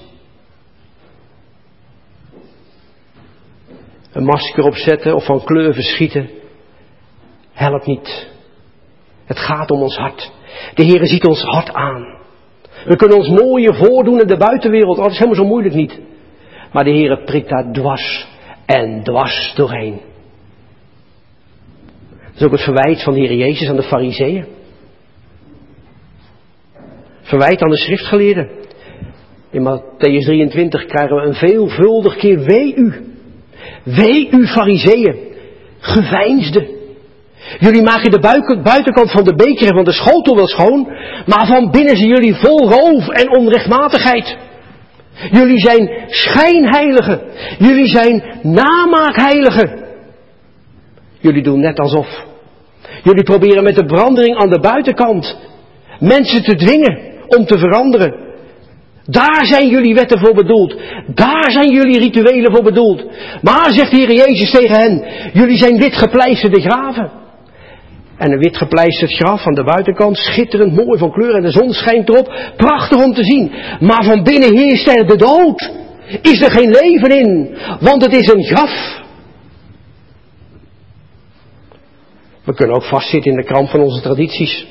Een masker opzetten of van kleur verschieten helpt niet. Het gaat om ons hart. De Heer ziet ons hart aan. We kunnen ons mooier voordoen in de buitenwereld. Dat is helemaal zo moeilijk niet. Maar de Heer prikt daar dwars en dwars doorheen. Dat is ook het verwijt van de Heer Jezus aan de Farizeeën. Verwijt aan de schriftgeleerden. In Mattheüs drieëntwintig krijgen we een veelvuldig keer wee u. Wee u Farizeeën, geveinsde. Jullie maken de buik, buitenkant van de beker en van de schotel wel schoon, maar van binnen zijn jullie vol roof en onrechtmatigheid. Jullie zijn schijnheiligen. Jullie zijn namaakheiligen. Jullie doen net alsof. Jullie proberen met de brandering aan de buitenkant mensen te dwingen om te veranderen. Daar zijn jullie wetten voor bedoeld. Daar zijn jullie rituelen voor bedoeld. Maar, zegt de Heer Jezus tegen hen, jullie zijn wit gepleisterde graven. En een wit gepleisterd graf aan de buitenkant, schitterend, mooi van kleur en de zon schijnt erop. Prachtig om te zien. Maar van binnen heerst er de dood. Is er geen leven in, want het is een graf. We kunnen ook vastzitten in de kramp van onze tradities.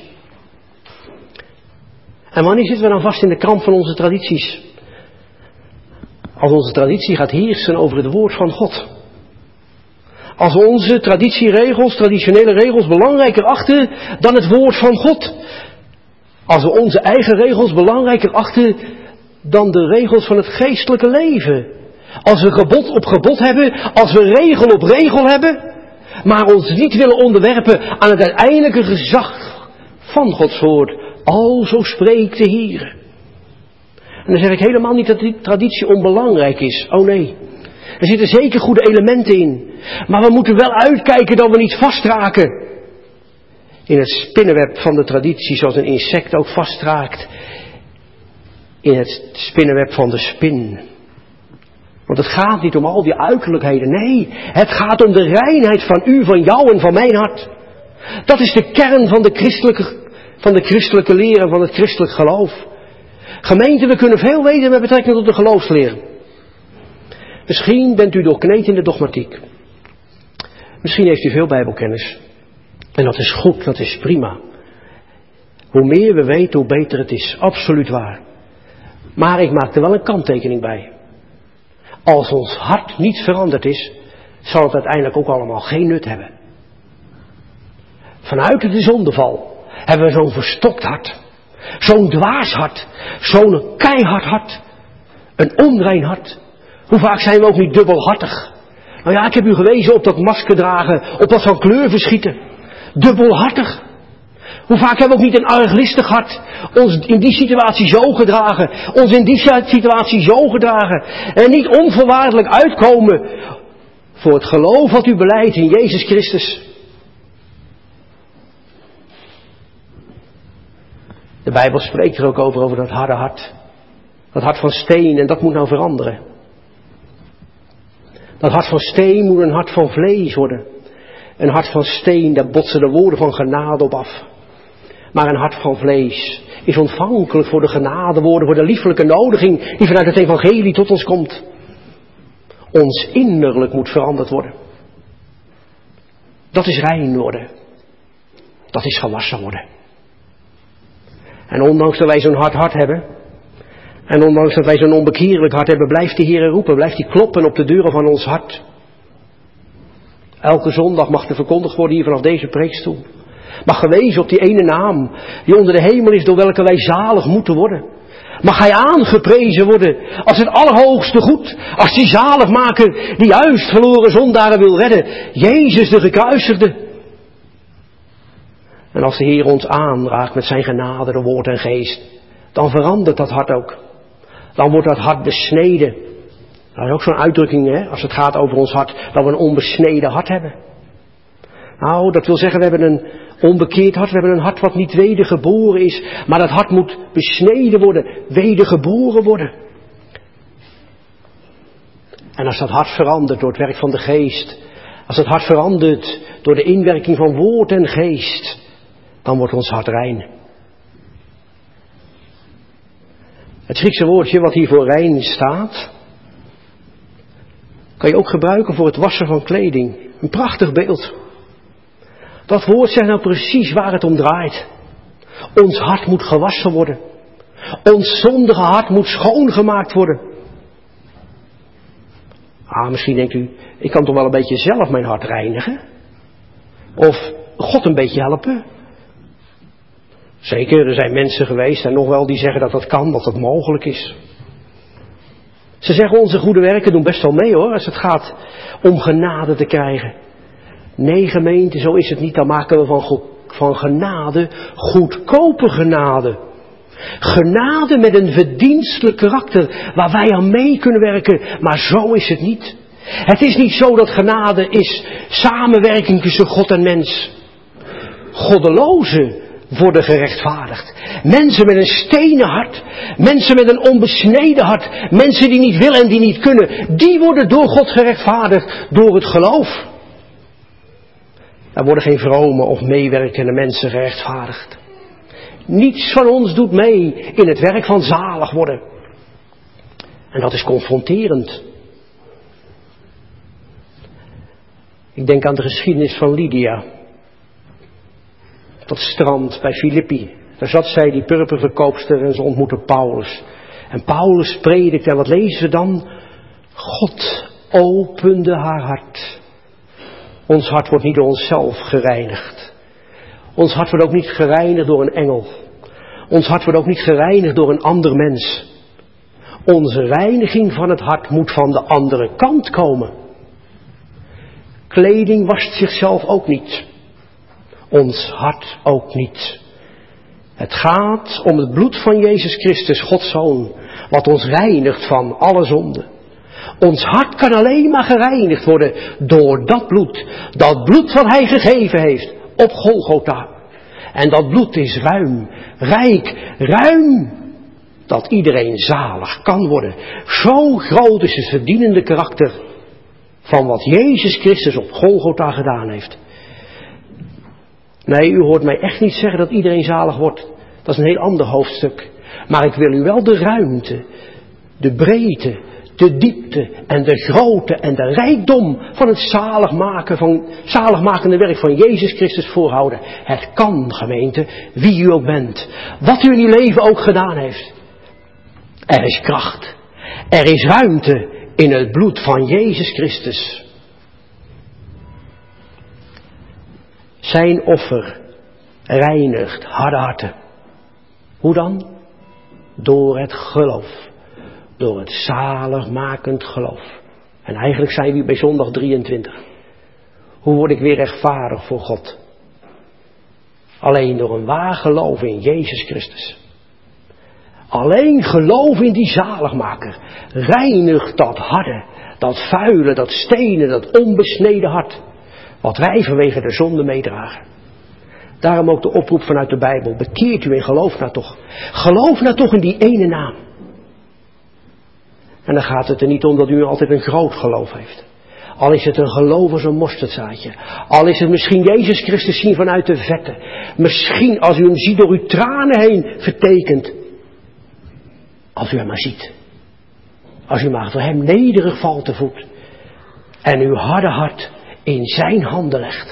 En wanneer zitten we dan vast in de kramp van onze tradities? Als onze traditie gaat heersen over het woord van God. Als we onze traditieregels, traditionele regels belangrijker achten dan het woord van God. Als we onze eigen regels belangrijker achten dan de regels van het geestelijke leven. Als we gebod op gebod hebben, als we regel op regel hebben, maar ons niet willen onderwerpen aan het uiteindelijke gezag van Gods woord. Alzo spreekt de Heer. En dan zeg ik helemaal niet dat die traditie onbelangrijk is. Oh nee. Er zitten zeker goede elementen in. Maar we moeten wel uitkijken dat we niet vastraken in het spinnenweb van de traditie, zoals een insect ook vastraakt in het spinnenweb van de spin. Want het gaat niet om al die uiterlijkheden. Nee, het gaat om de reinheid van u, van jou en van mijn hart. Dat is de kern van de christelijke, van de christelijke leer en van het christelijk geloof. Gemeente, we kunnen veel weten met betrekking tot de geloofsleer. Misschien bent u doorkneed in de dogmatiek. Misschien heeft u veel bijbelkennis. En dat is goed, dat is prima. Hoe meer we weten, hoe beter het is. Absoluut waar. Maar ik maak er wel een kanttekening bij. Als ons hart niet veranderd is, zal het uiteindelijk ook allemaal geen nut hebben. Vanuit de zondeval hebben we zo'n verstokt hart. Zo'n dwaas hart. Zo'n keihard hart. Een onrein hart. Hoe vaak zijn we ook niet dubbelhartig? Nou ja, ik heb u gewezen op dat masker dragen, op dat van kleur verschieten. Dubbelhartig. Hoe vaak hebben we ook niet een arglistig hart, ons in die situatie zo gedragen, ons in die situatie zo gedragen, en niet onvoorwaardelijk uitkomen voor het geloof wat u belijdt in Jezus Christus. De Bijbel spreekt er ook over, over dat harde hart. Dat hart van steen, en dat moet nou veranderen. Dat hart van steen moet een hart van vlees worden. Een hart van steen, daar botsen de woorden van genade op af. Maar een hart van vlees is ontvankelijk voor de genadewoorden, voor de liefelijke nodiging die vanuit het evangelie tot ons komt. Ons innerlijk moet veranderd worden. Dat is rein worden. Dat is gewassen worden. En ondanks dat wij zo'n hard hart hebben, en ondanks dat wij zo'n onbekeerlijk hart hebben, blijft de Heer roepen, blijft hij kloppen op de deuren van ons hart. Elke zondag mag er verkondigd worden hier vanaf deze preekstoel. Mag gewezen op die ene naam, die onder de hemel is, door welke wij zalig moeten worden. Mag hij aangeprezen worden als het allerhoogste goed, als die zaligmaker die juist verloren zondaren wil redden. Jezus de gekruisigde. En als de Heer ons aanraakt met zijn genade, de woord en geest, dan verandert dat hart ook. Dan wordt dat hart besneden. Dat is ook zo'n uitdrukking, hè, als het gaat over ons hart, dat we een onbesneden hart hebben. Nou, dat wil zeggen, we hebben een onbekeerd hart, we hebben een hart wat niet wedergeboren is, maar dat hart moet besneden worden, wedergeboren worden. En als dat hart verandert door het werk van de geest, als het hart verandert door de inwerking van woord en geest, dan wordt ons hart rein. Het Griekse woordje wat hier voor rein staat, kan je ook gebruiken voor het wassen van kleding. Een prachtig beeld. Dat woord zegt nou precies waar het om draait. Ons hart moet gewassen worden. Ons zondige hart moet schoongemaakt worden. Ah, misschien denkt u, ik kan toch wel een beetje zelf mijn hart reinigen? Of God een beetje helpen? Zeker, er zijn mensen geweest en nog wel die zeggen dat dat kan, dat dat mogelijk is. Ze zeggen onze goede werken doen best wel mee hoor, als het gaat om genade te krijgen. Nee gemeente, zo is het niet. Dan maken we van, van genade goedkope genade. Genade met een verdienstelijk karakter, waar wij aan mee kunnen werken, maar zo is het niet. Het is niet zo dat genade is samenwerking tussen God en mens. Goddelozen worden gerechtvaardigd. Mensen met een stenen hart, mensen met een onbesneden hart, mensen die niet willen en die niet kunnen, die worden door God gerechtvaardigd door het geloof. Daar worden geen vrome of meewerkende mensen gerechtvaardigd. Niets van ons doet mee in het werk van zalig worden. En dat is confronterend. Ik denk aan de geschiedenis van Lydia. Dat strand bij Filippi. Daar zat zij, die purperverkoopster, en ze ontmoette Paulus. En Paulus predikte, en wat lezen we dan? God opende haar hart. Ons hart wordt niet door onszelf gereinigd. Ons hart wordt ook niet gereinigd door een engel. Ons hart wordt ook niet gereinigd door een ander mens. Onze reiniging van het hart moet van de andere kant komen. Kleding wast zichzelf ook niet. Ons hart ook niet. Het gaat om het bloed van Jezus Christus, Gods Zoon, wat ons reinigt van alle zonde. Ons hart kan alleen maar gereinigd worden door dat bloed. Dat bloed wat Hij gegeven heeft op Golgotha. En dat bloed is ruim, rijk, ruim, dat iedereen zalig kan worden. Zo groot is het verdienende karakter van wat Jezus Christus op Golgotha gedaan heeft. Nee, u hoort mij echt niet zeggen dat iedereen zalig wordt. Dat is een heel ander hoofdstuk. Maar ik wil u wel de ruimte, de breedte, de diepte en de grootte en de rijkdom van het zaligmaken van, zaligmakende werk van Jezus Christus voorhouden. Het kan, gemeente, wie u ook bent. Wat u in uw leven ook gedaan heeft. Er is kracht. Er is ruimte in het bloed van Jezus Christus. Zijn offer reinigt harde harten. Hoe dan? Door het geloof. Door het zaligmakend geloof. En eigenlijk zijn we bij zondag drieëntwintig. Hoe word ik weer rechtvaardig voor God? Alleen door een waar geloof in Jezus Christus. Alleen geloof in die zaligmaker. Reinigt dat harde, dat vuile, dat stenen, dat onbesneden hart. Wat wij vanwege de zonde meedragen. Daarom ook de oproep vanuit de Bijbel. Bekeert u en geloof nou toch. Geloof nou toch in die ene naam. En dan gaat het er niet om dat u altijd een groot geloof heeft. Al is het een geloof als een mosterdzaadje. Al is het misschien Jezus Christus zien vanuit de vette. Misschien als u hem ziet door uw tranen heen vertekend. Als u hem maar ziet. Als u maar voor hem nederig valt te voet. En uw harde hart in zijn handen legt.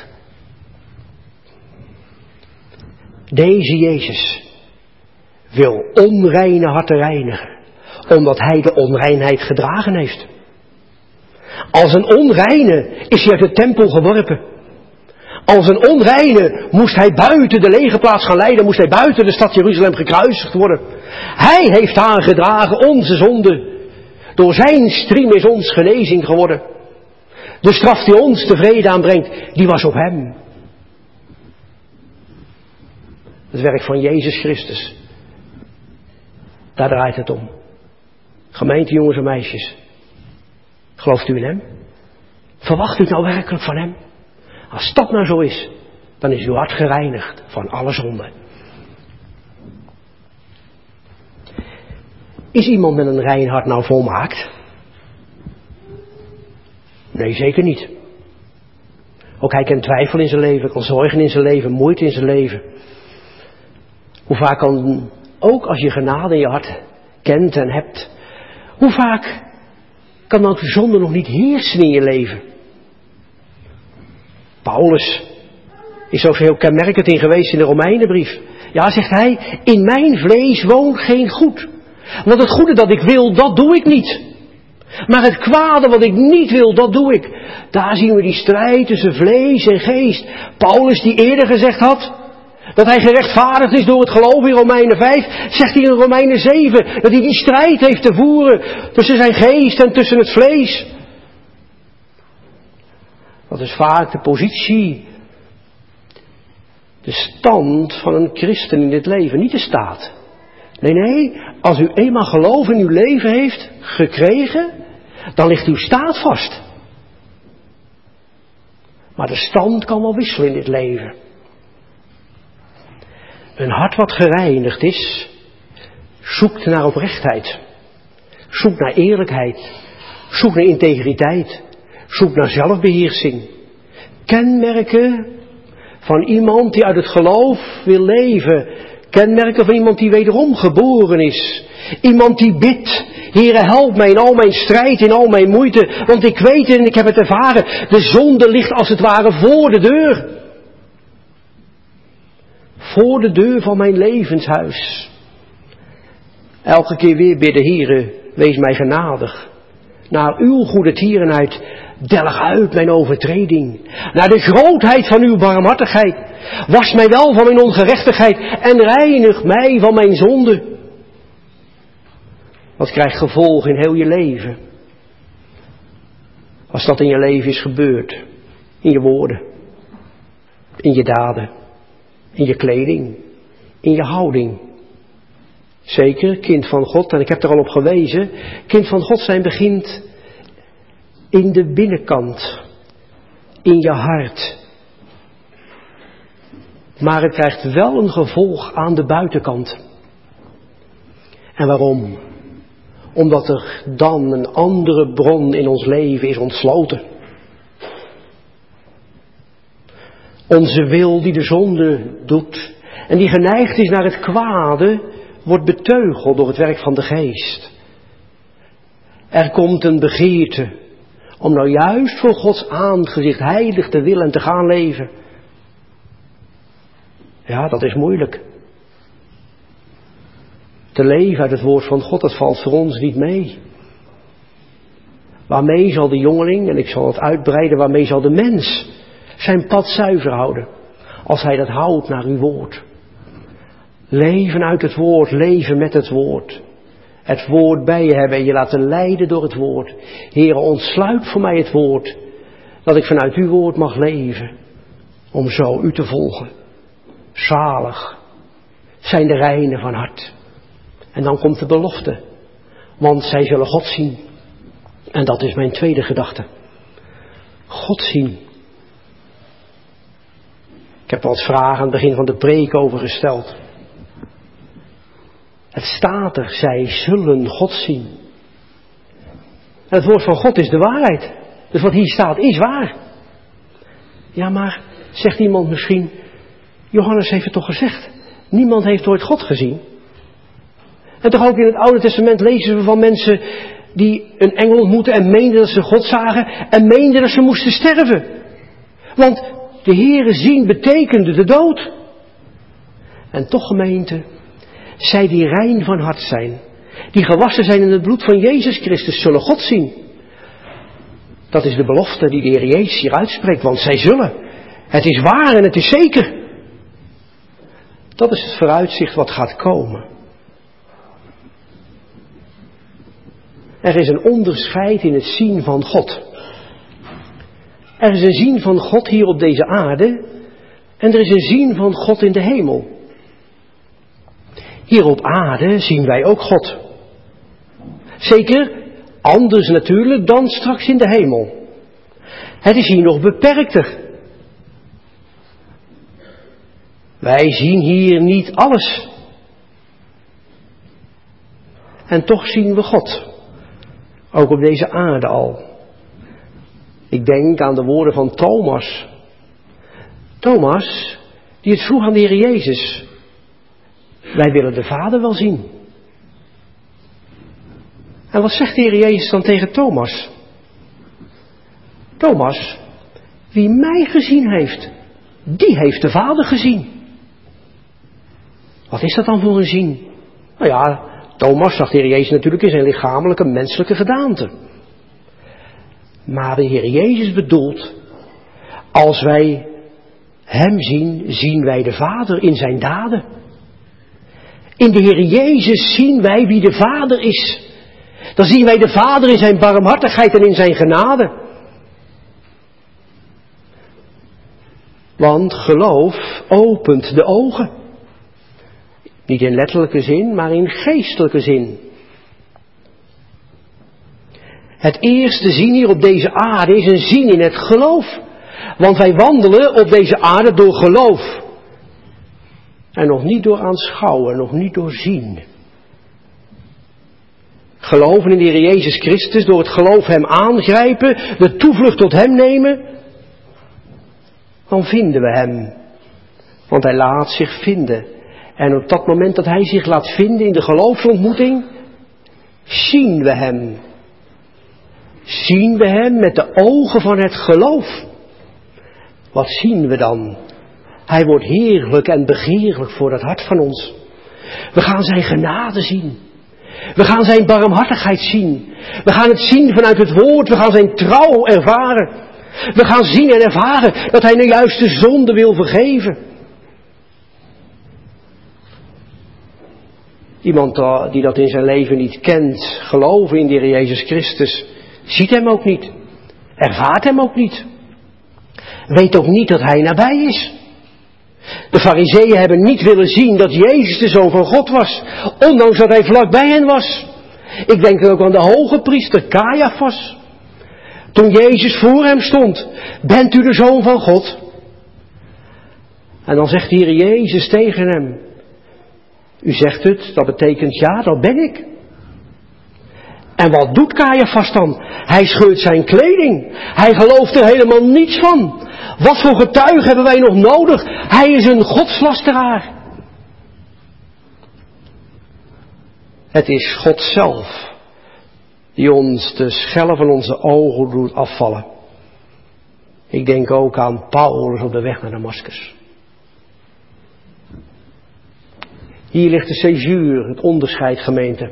Deze Jezus wil onreine harten reinigen. Omdat hij de onreinheid gedragen heeft. Als een onreine is hij uit de tempel geworpen. Als een onreine moest hij buiten de lege plaats gaan leiden. Moest hij buiten de stad Jeruzalem gekruisigd worden. Hij heeft aangedragen onze zonde. Door zijn striem is ons genezing geworden. De straf die ons tevreden aanbrengt, die was op hem. Het werk van Jezus Christus. Daar draait het om. Gemeente jongens en meisjes. Gelooft u in hem? Verwacht u het nou werkelijk van hem? Als dat nou zo is, dan is uw hart gereinigd van alle zonde. Is iemand met een rein hart nou volmaakt? Nee, zeker niet. Ook hij kent twijfel in zijn leven, kan zorgen in zijn leven, moeite in zijn leven. Hoe vaak kan, ook als je genade in je hart kent en hebt, hoe vaak kan dan de zonde nog niet heersen in je leven? Paulus is ook zo heel kenmerkend in geweest in de Romeinenbrief. Ja, zegt hij, in mijn vlees woont geen goed. Want het goede dat ik wil, dat doe ik niet. Maar het kwade wat ik niet wil, dat doe ik. Daar zien we die strijd tussen vlees en geest. Paulus die eerder gezegd had dat hij gerechtvaardigd is door het geloof in Romeinen vijf, zegt hij in Romeinen zeven dat hij die strijd heeft te voeren tussen zijn geest en tussen het vlees. Dat is vaak de positie, de stand van een christen in dit leven, niet de staat. Nee, nee, als u eenmaal geloof in uw leven heeft gekregen, dan ligt uw staat vast. Maar de stand kan wel wisselen in dit leven. Een hart wat gereinigd is, zoekt naar oprechtheid. Zoekt naar eerlijkheid. Zoekt naar integriteit. Zoekt naar zelfbeheersing. Kenmerken van iemand die uit het geloof wil leven. Kenmerken van iemand die wederom geboren is. Iemand die bidt. Heere, help mij in al mijn strijd, in al mijn moeite. Want ik weet en ik heb het ervaren. De zonde ligt als het ware voor de deur. Voor de deur van mijn levenshuis. Elke keer weer bidden, Heere, wees mij genadig. Naar uw goede tierenheid, delg uit mijn overtreding. Naar de grootheid van uw barmhartigheid. Was mij wel van mijn ongerechtigheid en reinig mij van mijn zonde. Wat krijgt gevolg in heel je leven? Als dat in je leven is gebeurd. In je woorden. In je daden. In je kleding. In je houding. Zeker, kind van God, en ik heb er al op gewezen. Kind van God zijn begint in de binnenkant. In je hart. Maar het krijgt wel een gevolg aan de buitenkant. En waarom? Omdat er dan een andere bron in ons leven is ontsloten. Onze wil die de zonde doet en die geneigd is naar het kwade, wordt beteugeld door het werk van de geest. Er komt een begeerte om nou juist voor Gods aangezicht heilig te willen en te gaan leven. Ja, dat is moeilijk. Te leven uit het woord van God, dat valt voor ons niet mee. Waarmee zal de jongeling, en ik zal het uitbreiden, waarmee zal de mens zijn pad zuiver houden? Als hij dat houdt naar uw woord. Leven uit het woord, leven met het woord. Het woord bij je hebben en je laten leiden door het woord. Heere, ontsluit voor mij het woord, dat ik vanuit uw woord mag leven, om zo u te volgen. Zalig zijn de reinen van hart. En dan komt de belofte, want zij zullen God zien. En dat is mijn tweede gedachte. God zien. Ik heb wat vragen aan het begin van de preek over gesteld. Het staat er, zij zullen God zien. En het woord van God is de waarheid. Dus wat hier staat is waar. Ja, maar, zegt iemand misschien, Johannes heeft het toch gezegd, niemand heeft ooit God gezien. En toch ook in het Oude Testament lezen we van mensen die een engel ontmoetten en meenden dat ze God zagen en meenden dat ze moesten sterven. Want de Heere zien betekende de dood. En toch, gemeente, zij die rein van hart zijn, die gewassen zijn in het bloed van Jezus Christus, zullen God zien. Dat is de belofte die de Heer Jezus hier uitspreekt, want zij zullen. Het is waar en het is zeker. Dat is het vooruitzicht wat gaat komen. Er is een onderscheid in het zien van God. Er is een zien van God hier op deze aarde en er is een zien van God in de hemel. Hier op aarde zien wij ook God. Zeker anders natuurlijk dan straks in de hemel. Het is hier nog beperkter. Wij zien hier niet alles. En toch zien we God. Ook op deze aarde al. Ik denk aan de woorden van Thomas. Thomas, die het vroeg aan de Heer Jezus. Wij willen de Vader wel zien. En wat zegt de Heer Jezus dan tegen Thomas? Thomas, wie mij gezien heeft, die heeft de Vader gezien. Wat is dat dan voor een zien? Nou ja, Thomas zag de Heer Jezus natuurlijk in zijn lichamelijke, menselijke gedaante. Maar de Heer Jezus bedoelt, als wij Hem zien, zien wij de Vader in zijn daden. In de Heer Jezus zien wij wie de Vader is. Dan zien wij de Vader in zijn barmhartigheid en in zijn genade. Want geloof opent de ogen. Niet in letterlijke zin, maar in geestelijke zin. Het eerste zien hier op deze aarde is een zien in het geloof. Want wij wandelen op deze aarde door geloof. En nog niet door aanschouwen, nog niet door zien. Geloven in de Heer Jezus Christus, door het geloof Hem aangrijpen, de toevlucht tot Hem nemen, dan vinden we Hem. Want Hij laat zich vinden. En op dat moment dat Hij zich laat vinden in de geloofsontmoeting, zien we Hem. Zien we Hem met de ogen van het geloof. Wat zien we dan? Hij wordt heerlijk en begeerlijk voor het hart van ons. We gaan zijn genade zien. We gaan zijn barmhartigheid zien. We gaan het zien vanuit het woord. We gaan zijn trouw ervaren. We gaan zien en ervaren dat Hij de juiste zonde wil vergeven. Iemand die dat in zijn leven niet kent, geloven in de Heer Jezus Christus, ziet Hem ook niet. Ervaart Hem ook niet. Weet ook niet dat Hij nabij is. De Farizeeën hebben niet willen zien dat Jezus de Zoon van God was, ondanks dat Hij vlak bij hen was. Ik denk ook aan de hoge priester Caiaphas. Toen Jezus voor hem stond, bent u de Zoon van God? En dan zegt de Heer Jezus tegen hem, u zegt het, dat betekent ja, dat ben ik. En wat doet Caiaphas dan? Hij scheurt zijn kleding. Hij gelooft er helemaal niets van. Wat voor getuige hebben wij nog nodig? Hij is een godslasteraar. Het is God zelf die ons de schellen van onze ogen doet afvallen. Ik denk ook aan Paulus op de weg naar Damascus. Hier ligt de césuur, het onderscheid, gemeente.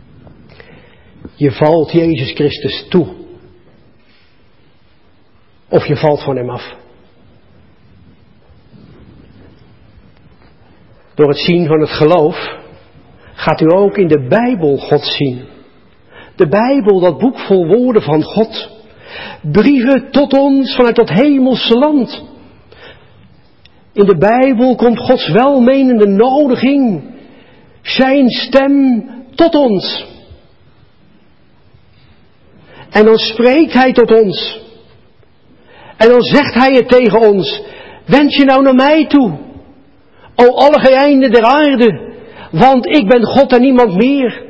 Je valt Jezus Christus toe. Of je valt van Hem af. Door het zien van het geloof gaat u ook in de Bijbel God zien. De Bijbel, dat boek vol woorden van God. Brieven tot ons vanuit dat hemelse land. In de Bijbel komt Gods welmenende nodiging. Zijn stem tot ons. En dan spreekt Hij tot ons. En dan zegt Hij het tegen ons. Wend je nou naar mij toe. O alle geeinden der aarde. Want ik ben God en niemand meer.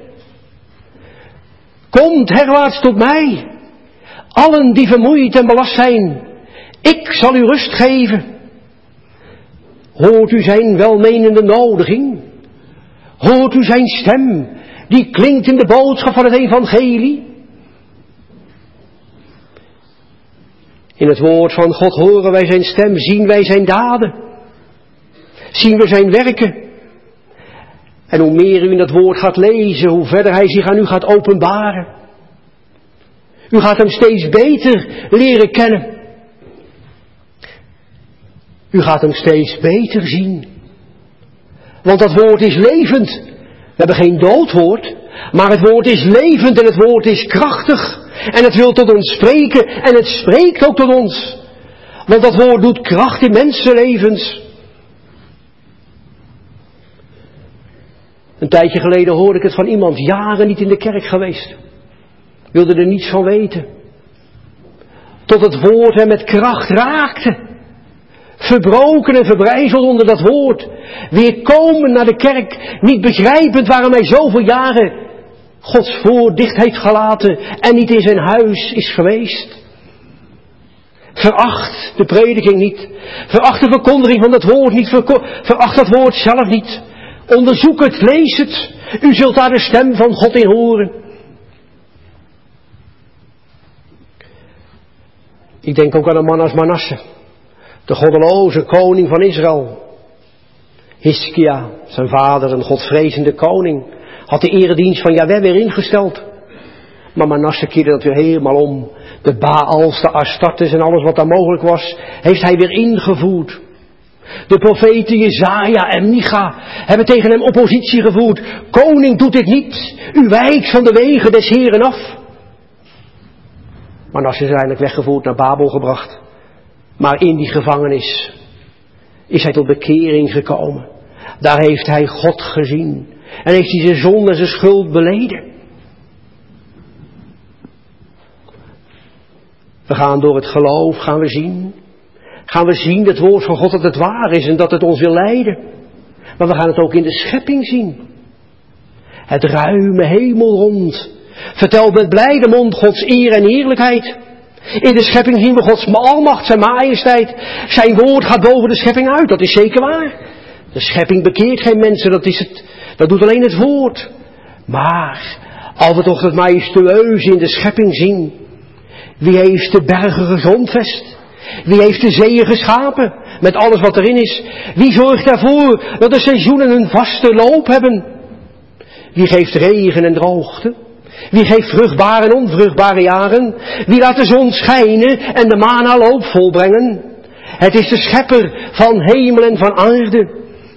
Komt herwaarts tot mij. Allen die vermoeid en belast zijn. Ik zal u rust geven. Hoort u zijn welmenende nodiging? Hoort u zijn stem? Die klinkt in de boodschap van het evangelie. In het woord van God horen wij zijn stem, zien wij zijn daden. Zien we zijn werken. En hoe meer u in dat woord gaat lezen, hoe verder Hij zich aan u gaat openbaren. U gaat Hem steeds beter leren kennen. U gaat Hem steeds beter zien. Want dat woord is levend. We hebben geen dood woord, maar het woord is levend en het woord is krachtig. En het wil tot ons spreken en het spreekt ook tot ons. Want dat woord doet kracht in mensenlevens. Een tijdje geleden hoorde ik het van iemand, jaren niet in de kerk geweest. Wilde er niets van weten. Tot het woord hem met kracht raakte. Verbroken en verbrijzeld onder dat woord. Weer komen naar de kerk, niet begrijpend waarom hij zoveel jaren Gods woord dicht heeft gelaten en niet in zijn huis is geweest. Veracht de prediking niet. Veracht de verkondiging van dat woord niet. Veracht dat woord zelf niet. Onderzoek het, lees het. U zult daar de stem van God in horen. Ik denk ook aan een man als Manasse. De goddeloze koning van Israël. Hiskia, zijn vader, een godvrezende koning, had de eredienst van Jahweh weer ingesteld. Maar Manasse keerde dat weer helemaal om. De Baals, de Astartes en alles wat daar mogelijk was, heeft hij weer ingevoerd. De profeten Jesaja en Micha hebben tegen hem oppositie gevoerd. Koning, doet dit niet. U wijkt van de wegen des Heeren af. Manasse is uiteindelijk weggevoerd, naar Babel gebracht. Maar in die gevangenis is hij tot bekering gekomen. Daar heeft hij God gezien. En heeft hij zijn zonde en zijn schuld beleden. We gaan door het geloof, gaan we zien. Gaan we zien het woord van God dat het waar is en dat het ons wil leiden. Maar we gaan het ook in de schepping zien. Het ruime hemelrond vertelt met blijde mond Gods eer en heerlijkheid. In de schepping zien we Gods almacht, zijn majesteit. Zijn woord gaat boven de schepping uit, dat is zeker waar. De schepping bekeert geen mensen, dat, is het, dat doet alleen het woord. Maar als we toch het majestueuze in de schepping zien. Wie heeft de bergen gegrondvest? Wie heeft de zeeën geschapen met alles wat erin is? Wie zorgt ervoor dat de seizoenen een vaste loop hebben? Wie geeft regen en droogte? Wie geeft vruchtbare en onvruchtbare jaren? Wie laat de zon schijnen en de maan haar loop volbrengen? Het is de schepper van hemel en van aarde.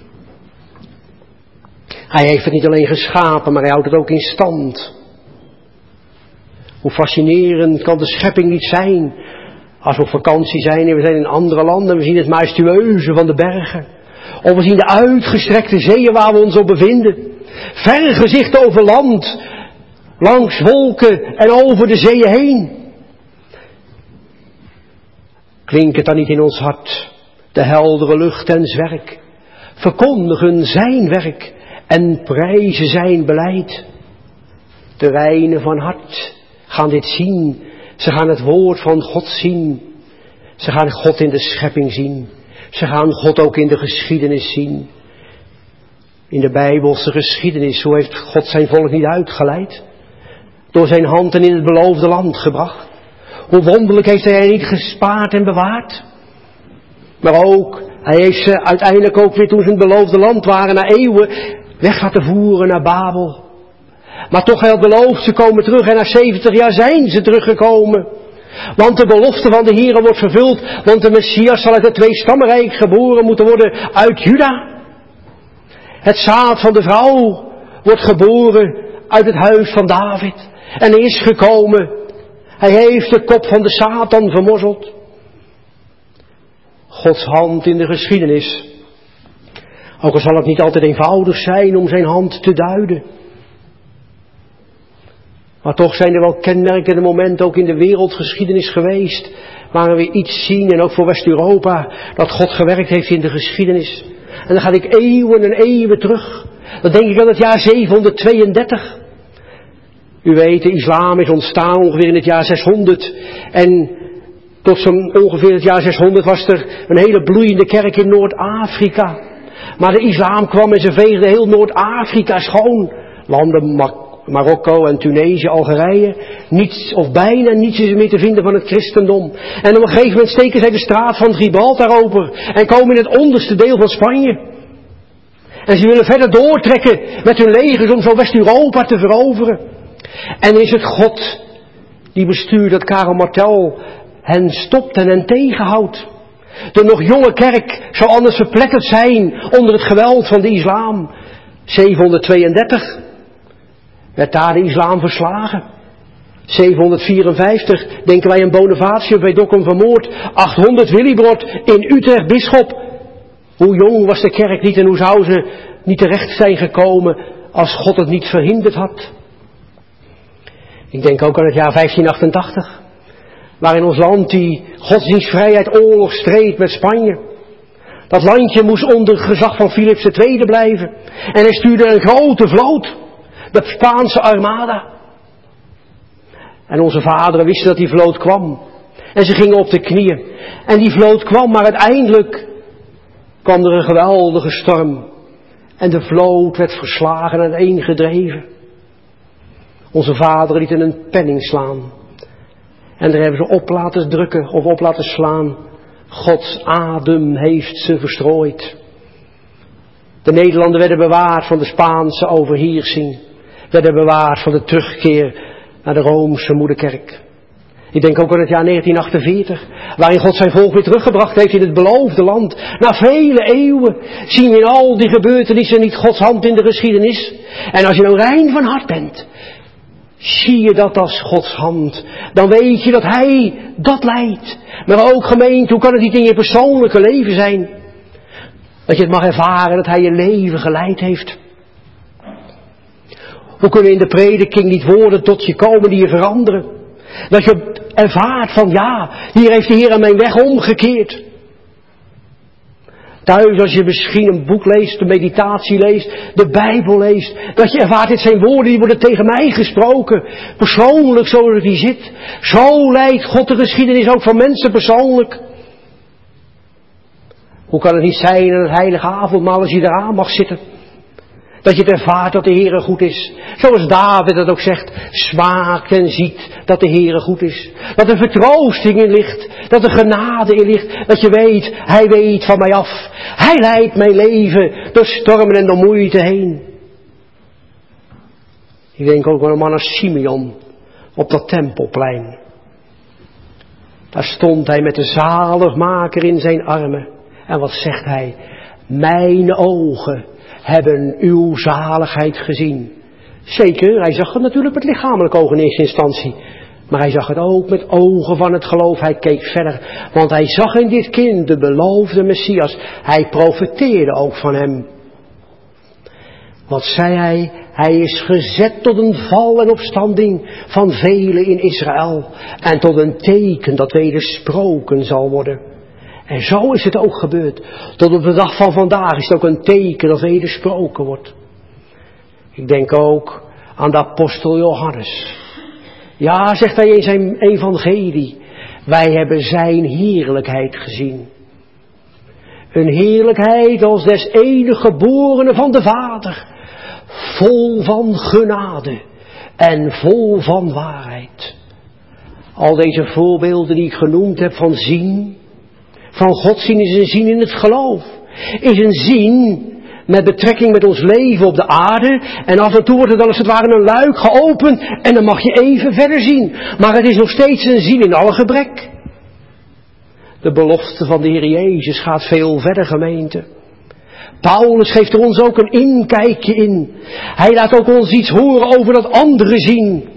Hij heeft het niet alleen geschapen, maar hij houdt het ook in stand. Hoe fascinerend kan de schepping niet zijn als we op vakantie zijn en we zijn in andere landen. We zien het majestueuze van de bergen. Of we zien de uitgestrekte zeeën waar we ons op bevinden. Vergezicht over land, langs wolken en over de zeeën heen. Klinkt het dan niet in ons hart, de heldere lucht en zwerk, verkondigen zijn werk en prijzen zijn beleid. De reinen van hart gaan dit zien, ze gaan het woord van God zien. Ze gaan God in de schepping zien. Ze gaan God ook in de geschiedenis zien. In de Bijbelse geschiedenis, hoe heeft God zijn volk niet uitgeleid? Door zijn hand en in het beloofde land gebracht. Hoe wonderlijk heeft hij hen niet gespaard en bewaard. Maar ook, hij heeft ze uiteindelijk ook weer toen ze in het beloofde land waren, na eeuwen, weg laten voeren naar Babel. Maar toch hij had beloofd, ze komen terug en na zeventig jaar zijn ze teruggekomen. Want de belofte van de Heere wordt vervuld, want de Messias zal uit het tweestammenrijk geboren moeten worden uit Juda. Het zaad van de vrouw wordt geboren uit het huis van David. En hij is gekomen. Hij heeft de kop van de Satan vermorzeld. Gods hand in de geschiedenis. Ook al zal het niet altijd eenvoudig zijn om zijn hand te duiden. Maar toch zijn er wel kenmerkende momenten ook in de wereldgeschiedenis geweest. Waar we iets zien, en ook voor West-Europa, dat God gewerkt heeft in de geschiedenis. En dan ga ik eeuwen en eeuwen terug. Dan denk ik aan het jaar zevenhonderdtweeëndertig. U weet, de islam is ontstaan ongeveer in het jaar zeshonderd. En tot zo'n ongeveer het jaar zeshonderd was er een hele bloeiende kerk in Noord-Afrika. Maar de islam kwam en ze veegde heel Noord-Afrika schoon. Landen Mar- Marokko en Tunesië, Algerije. Niets of bijna niets is er meer te vinden van het christendom. En op een gegeven moment steken zij de straat van Gibraltar open. En komen in het onderste deel van Spanje. En ze willen verder doortrekken met hun legers om zo West-Europa te veroveren. En is het God die bestuurt dat Karel Martel hen stopt en hen tegenhoudt. De nog jonge kerk zou anders verpletterd zijn onder het geweld van de islam. zevenhonderdtweeëndertig werd daar de islam verslagen. zevenhonderdvierenvijftig denken wij aan Bonifatius bij Dokkum vermoord. achthonderd Willibrord in Utrecht bisschop. Hoe jong was de kerk niet en hoe zou ze niet terecht zijn gekomen als God het niet verhinderd had. Ik denk ook aan het jaar vijftien achtentachtig. Waar in ons land die godsdienstvrijheid oorlog streed met Spanje. Dat landje moest onder gezag van Philips de Tweede blijven. En hij stuurde een grote vloot. De Spaanse armada. En onze vaderen wisten dat die vloot kwam. En ze gingen op de knieën. En die vloot kwam, maar uiteindelijk kwam er een geweldige storm. En de vloot werd verslagen en uiteengedreven. Onze vaderen lieten een penning slaan. En daar hebben ze op laten drukken of op laten slaan. Gods adem heeft ze verstrooid. De Nederlanden werden bewaard van de Spaanse overheersing. Werden bewaard van de terugkeer naar de Roomse moederkerk. Ik denk ook aan het jaar negentien achtenveertig. Waarin God zijn volk weer teruggebracht heeft in het beloofde land. Na vele eeuwen zien we in al die gebeurtenissen niet Gods hand in de geschiedenis. En als je nou rein van hart bent, zie je dat als Gods hand. Dan weet je dat Hij dat leidt. Maar ook gemeente, hoe kan het niet in je persoonlijke leven zijn? Dat je het mag ervaren dat Hij je leven geleid heeft. Hoe kunnen in de prediking niet woorden tot je komen die je veranderen? Dat je ervaart van ja, hier heeft de Heer aan mijn weg omgekeerd. Thuis als je misschien een boek leest, de meditatie leest, de Bijbel leest, dat je ervaart, dit zijn woorden die worden tegen mij gesproken. Persoonlijk zoals ik die zit. Zo leidt God de geschiedenis ook van mensen persoonlijk. Hoe kan het niet zijn in het heilige avondmaal als je eraan mag zitten? Dat je het ervaart dat de Heere goed is. Zoals David het ook zegt. Smaakt en ziet dat de Heere goed is. Dat er vertroosting in ligt. Dat er genade in ligt. Dat je weet, Hij weet van mij af. Hij leidt mijn leven door stormen en door moeite heen. Ik denk ook aan een man als Simeon. Op dat tempelplein. Daar stond hij met de zaligmaker in zijn armen. En wat zegt hij? Mijn ogen hebben uw zaligheid gezien. Zeker, hij zag het natuurlijk met lichamelijke ogen in eerste instantie. Maar hij zag het ook met ogen van het geloof. Hij keek verder. Want hij zag in dit kind de beloofde Messias. Hij profeteerde ook van hem. Wat zei hij? Hij is gezet tot een val en opstanding van velen in Israël. En tot een teken dat wedersproken zal worden. En zo is het ook gebeurd. Tot op de dag van vandaag is het ook een teken dat wedersproken wordt. Ik denk ook aan de apostel Johannes. Ja, zegt hij in zijn evangelie. Wij hebben zijn heerlijkheid gezien. Een heerlijkheid als des enige geborene van de Vader. Vol van genade en vol van waarheid. Al deze voorbeelden die ik genoemd heb van zien. Van God zien is een zien in het geloof. Is een zien met betrekking met ons leven op de aarde. En af en toe wordt er dan als het ware een luik geopend. En dan mag je even verder zien. Maar het is nog steeds een zien in alle gebrek. De belofte van de Heer Jezus gaat veel verder, gemeente. Paulus geeft er ons ook een inkijkje in. Hij laat ook ons iets horen over dat andere zien.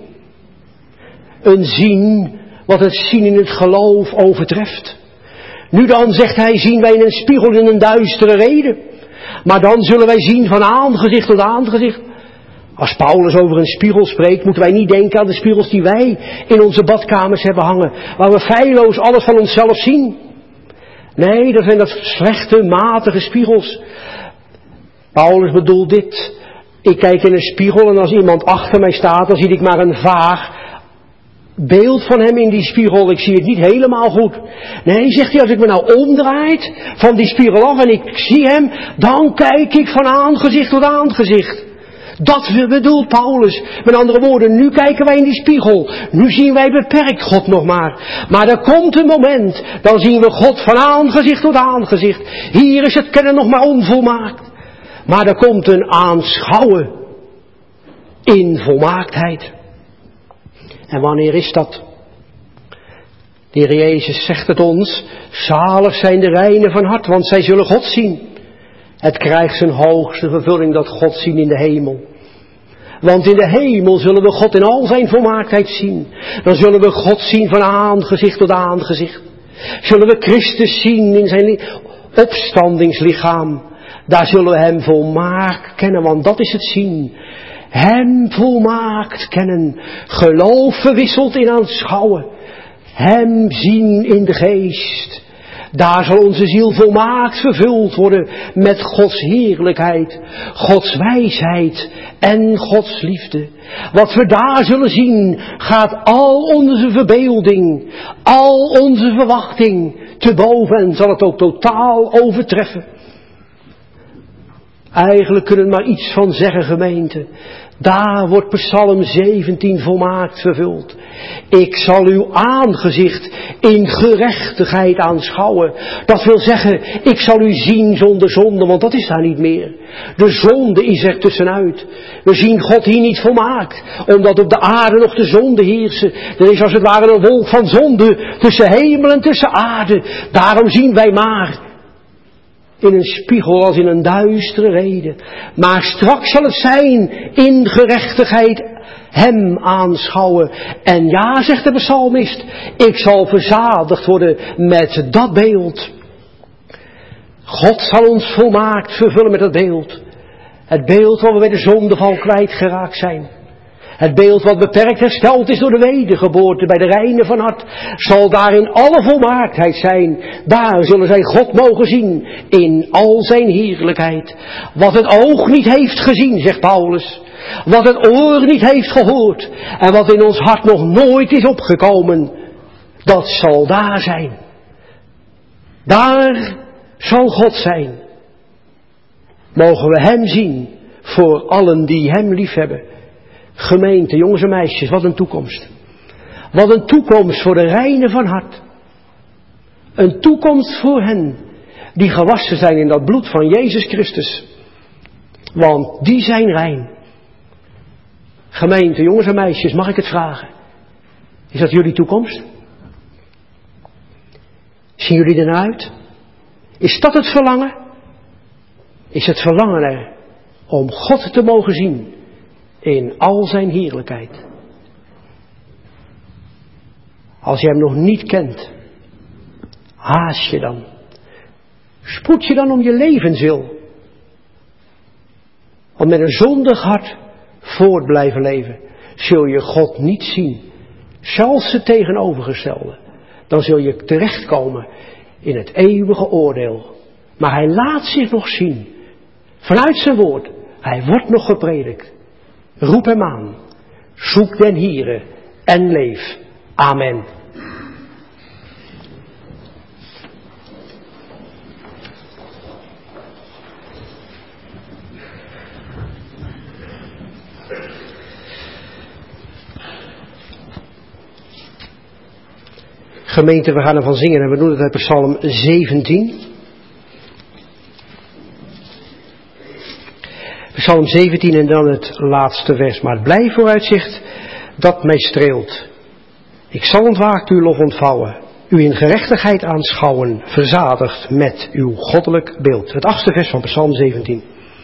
Een zien wat het zien in het geloof overtreft. Nu dan, zegt hij, zien wij in een spiegel in een duistere reden. Maar dan zullen wij zien van aangezicht tot aangezicht. Als Paulus over een spiegel spreekt, moeten wij niet denken aan de spiegels die wij in onze badkamers hebben hangen. Waar we feilloos alles van onszelf zien. Nee, dat zijn dat slechte, matige spiegels. Paulus bedoelt dit. Ik kijk in een spiegel en als iemand achter mij staat, dan zie ik maar een vaag beeld van hem in die spiegel. Ik zie het niet helemaal goed. Nee, zegt hij, als ik me nou omdraait van die spiegel af en ik zie hem, dan kijk ik van aangezicht tot aangezicht. Dat bedoelt Paulus. Met andere woorden, nu kijken wij in die spiegel. Nu zien wij beperkt God nog maar. Maar er komt een moment, dan zien we God van aangezicht tot aangezicht. Hier is het kennen nog maar onvolmaakt. Maar er komt een aanschouwen in volmaaktheid. En wanneer is dat? De Heer Jezus zegt het ons, zalig zijn de reinen van hart, want zij zullen God zien. Het krijgt zijn hoogste vervulling dat God zien in de hemel. Want in de hemel zullen we God in al zijn volmaaktheid zien. Dan zullen we God zien van aangezicht tot aangezicht. Zullen we Christus zien in zijn opstandingslichaam. Daar zullen we hem volmaakt kennen, want dat is het zien. Hem volmaakt kennen, geloof verwisseld in aanschouwen. Hem zien in de geest. Daar zal onze ziel volmaakt vervuld worden met Gods heerlijkheid, Gods wijsheid en Gods liefde. Wat we daar zullen zien, gaat al onze verbeelding, al onze verwachting te boven en zal het ook totaal overtreffen. Eigenlijk kunnen we er maar iets van zeggen, gemeente. Daar wordt Psalm zeventien volmaakt vervuld. Ik zal uw aangezicht in gerechtigheid aanschouwen. Dat wil zeggen, ik zal u zien zonder zonde, want dat is daar niet meer. De zonde is er tussenuit. We zien God hier niet volmaakt, omdat op de aarde nog de zonde heersen. Er is als het ware een wolk van zonde tussen hemel en tussen aarde. Daarom zien wij maar in een spiegel als in een duistere reden. Maar straks zal het zijn in gerechtigheid hem aanschouwen. En ja, zegt de psalmist, ik zal verzadigd worden met dat beeld. God zal ons volmaakt vervullen met dat beeld. Het beeld waar we bij de zondeval kwijtgeraakt zijn. Het beeld wat beperkt hersteld is door de wedergeboorte bij de reinen van hart, zal daar in alle volmaaktheid zijn. Daar zullen zij God mogen zien in al zijn heerlijkheid. Wat het oog niet heeft gezien, zegt Paulus. Wat het oor niet heeft gehoord. En wat in ons hart nog nooit is opgekomen. Dat zal daar zijn. Daar zal God zijn. Mogen we hem zien voor allen die hem liefhebben. Gemeente, jongens en meisjes, wat een toekomst. Wat een toekomst voor de reinen van hart. Een toekomst voor hen die gewassen zijn in dat bloed van Jezus Christus. Want die zijn rein. Gemeente, jongens en meisjes, mag ik het vragen? Is dat jullie toekomst? Zien jullie ernaar uit? Is dat het verlangen? Is het verlangen er om God te mogen zien in al zijn heerlijkheid? Als je hem nog niet kent, haast je dan. Spoed je dan om je levenswil. Want met een zondig hart voort blijven leven, zul je God niet zien. Zelfs het tegenovergestelde. Dan zul je terechtkomen in het eeuwige oordeel. Maar hij laat zich nog zien. Vanuit zijn woord. Hij wordt nog gepredikt. Roep hem aan. Zoek den Hiere en leef. Amen. Gemeente, we gaan ervan zingen en we doen het uit Psalm zeventien. Psalm zeventien en dan het laatste vers. Maar het blij vooruitzicht dat mij streelt. Ik zal ontwaakt uw lof ontvouwen. U in gerechtigheid aanschouwen, verzadigd met uw goddelijk beeld. Het achtste vers van Psalm zeventien.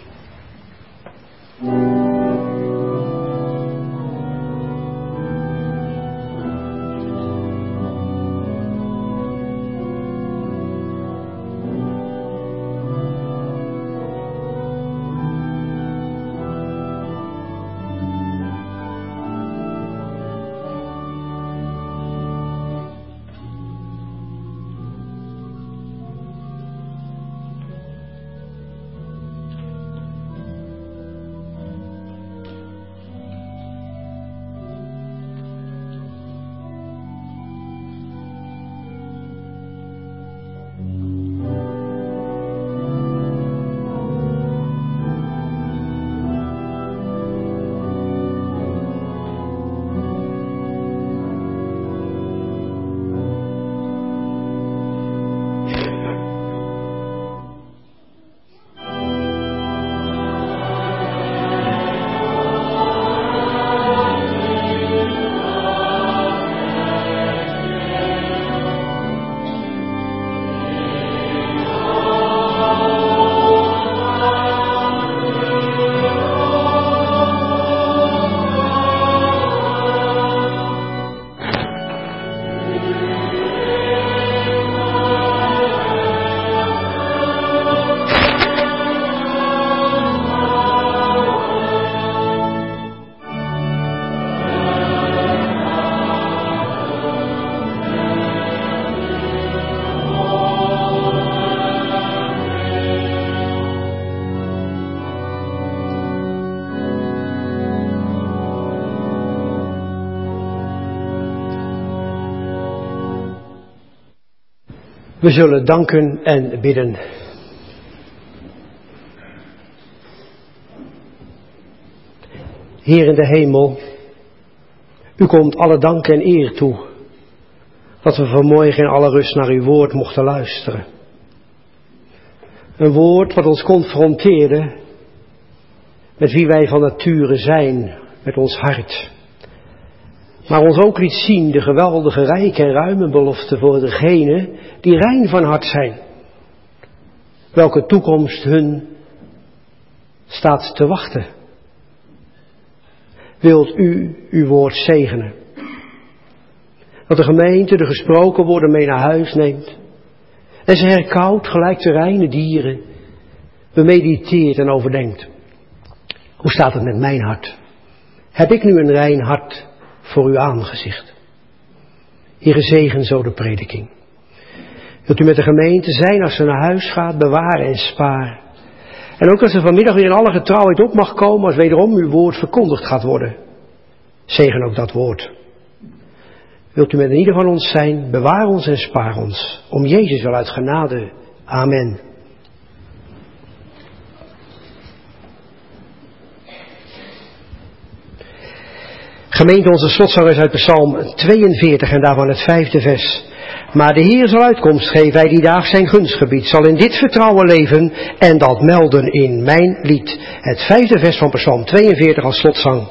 We zullen danken en bidden. Heer in de hemel, u komt alle dank en eer toe, dat we vanmorgen in alle rust naar uw woord mochten luisteren. Een woord wat ons confronteerde met wie wij van nature zijn, met ons hart. Maar ons ook liet zien de geweldige rijke en ruime belofte voor degenen die rein van hart zijn. Welke toekomst hun staat te wachten. Wilt u uw woord zegenen. Dat de gemeente de gesproken woorden mee naar huis neemt. En ze herkauwt gelijk de reine dieren. Bemediteert en overdenkt. Hoe staat het met mijn hart? heb ik nu een rein hart voor uw aangezicht. Heere, zegen zo de prediking. Wilt u met de gemeente zijn als ze naar huis gaat, bewaren en sparen. En ook als ze vanmiddag weer in alle getrouwheid op mag komen, als wederom uw woord verkondigd gaat worden. Zegen ook dat woord. Wilt u met een ieder van ons zijn, bewaar ons en spaar ons. Om Jezus wel uit genade. Amen. Gemeente, onze slotzang is uit Psalm tweeënveertig en daarvan het vijfde vers. Maar de Heer zal uitkomst geven, hij die daag zijn gunstgebied, zal in dit vertrouwen leven en dat melden in mijn lied. Het vijfde vers van Psalm tweeënveertig als slotzang.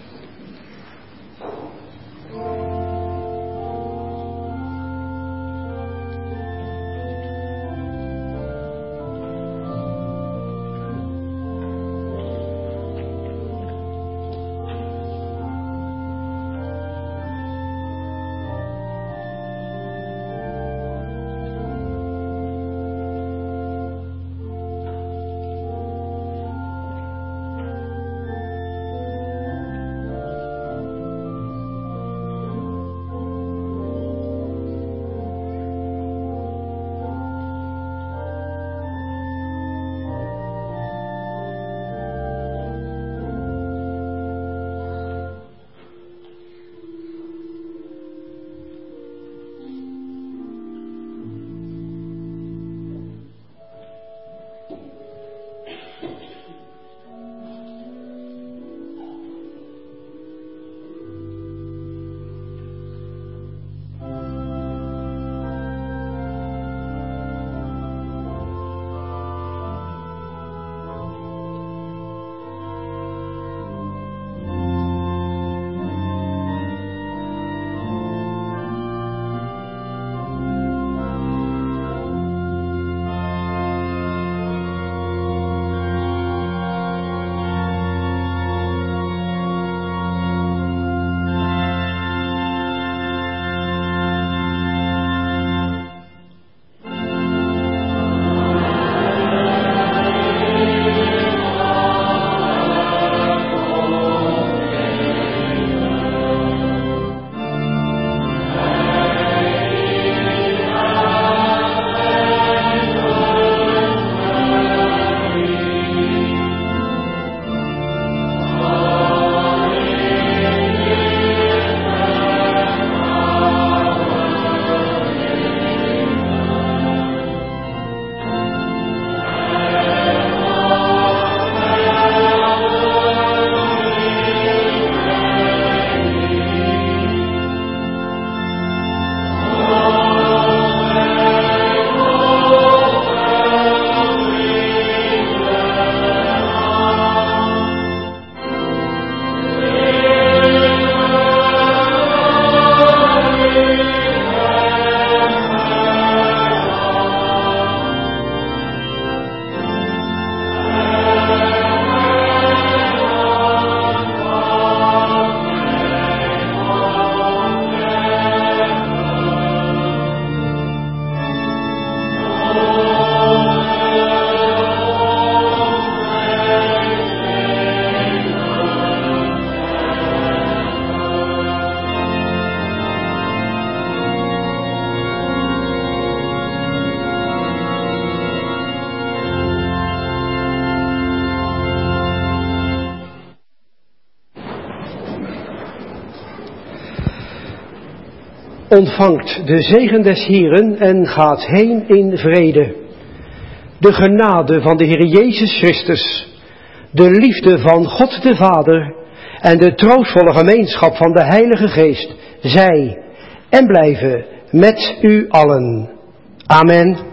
Ontvangt de zegen des Heeren en gaat heen in vrede. De genade van de Heer Jezus Christus, de liefde van God de Vader en de troostvolle gemeenschap van de Heilige Geest, zij en blijven met u allen. Amen.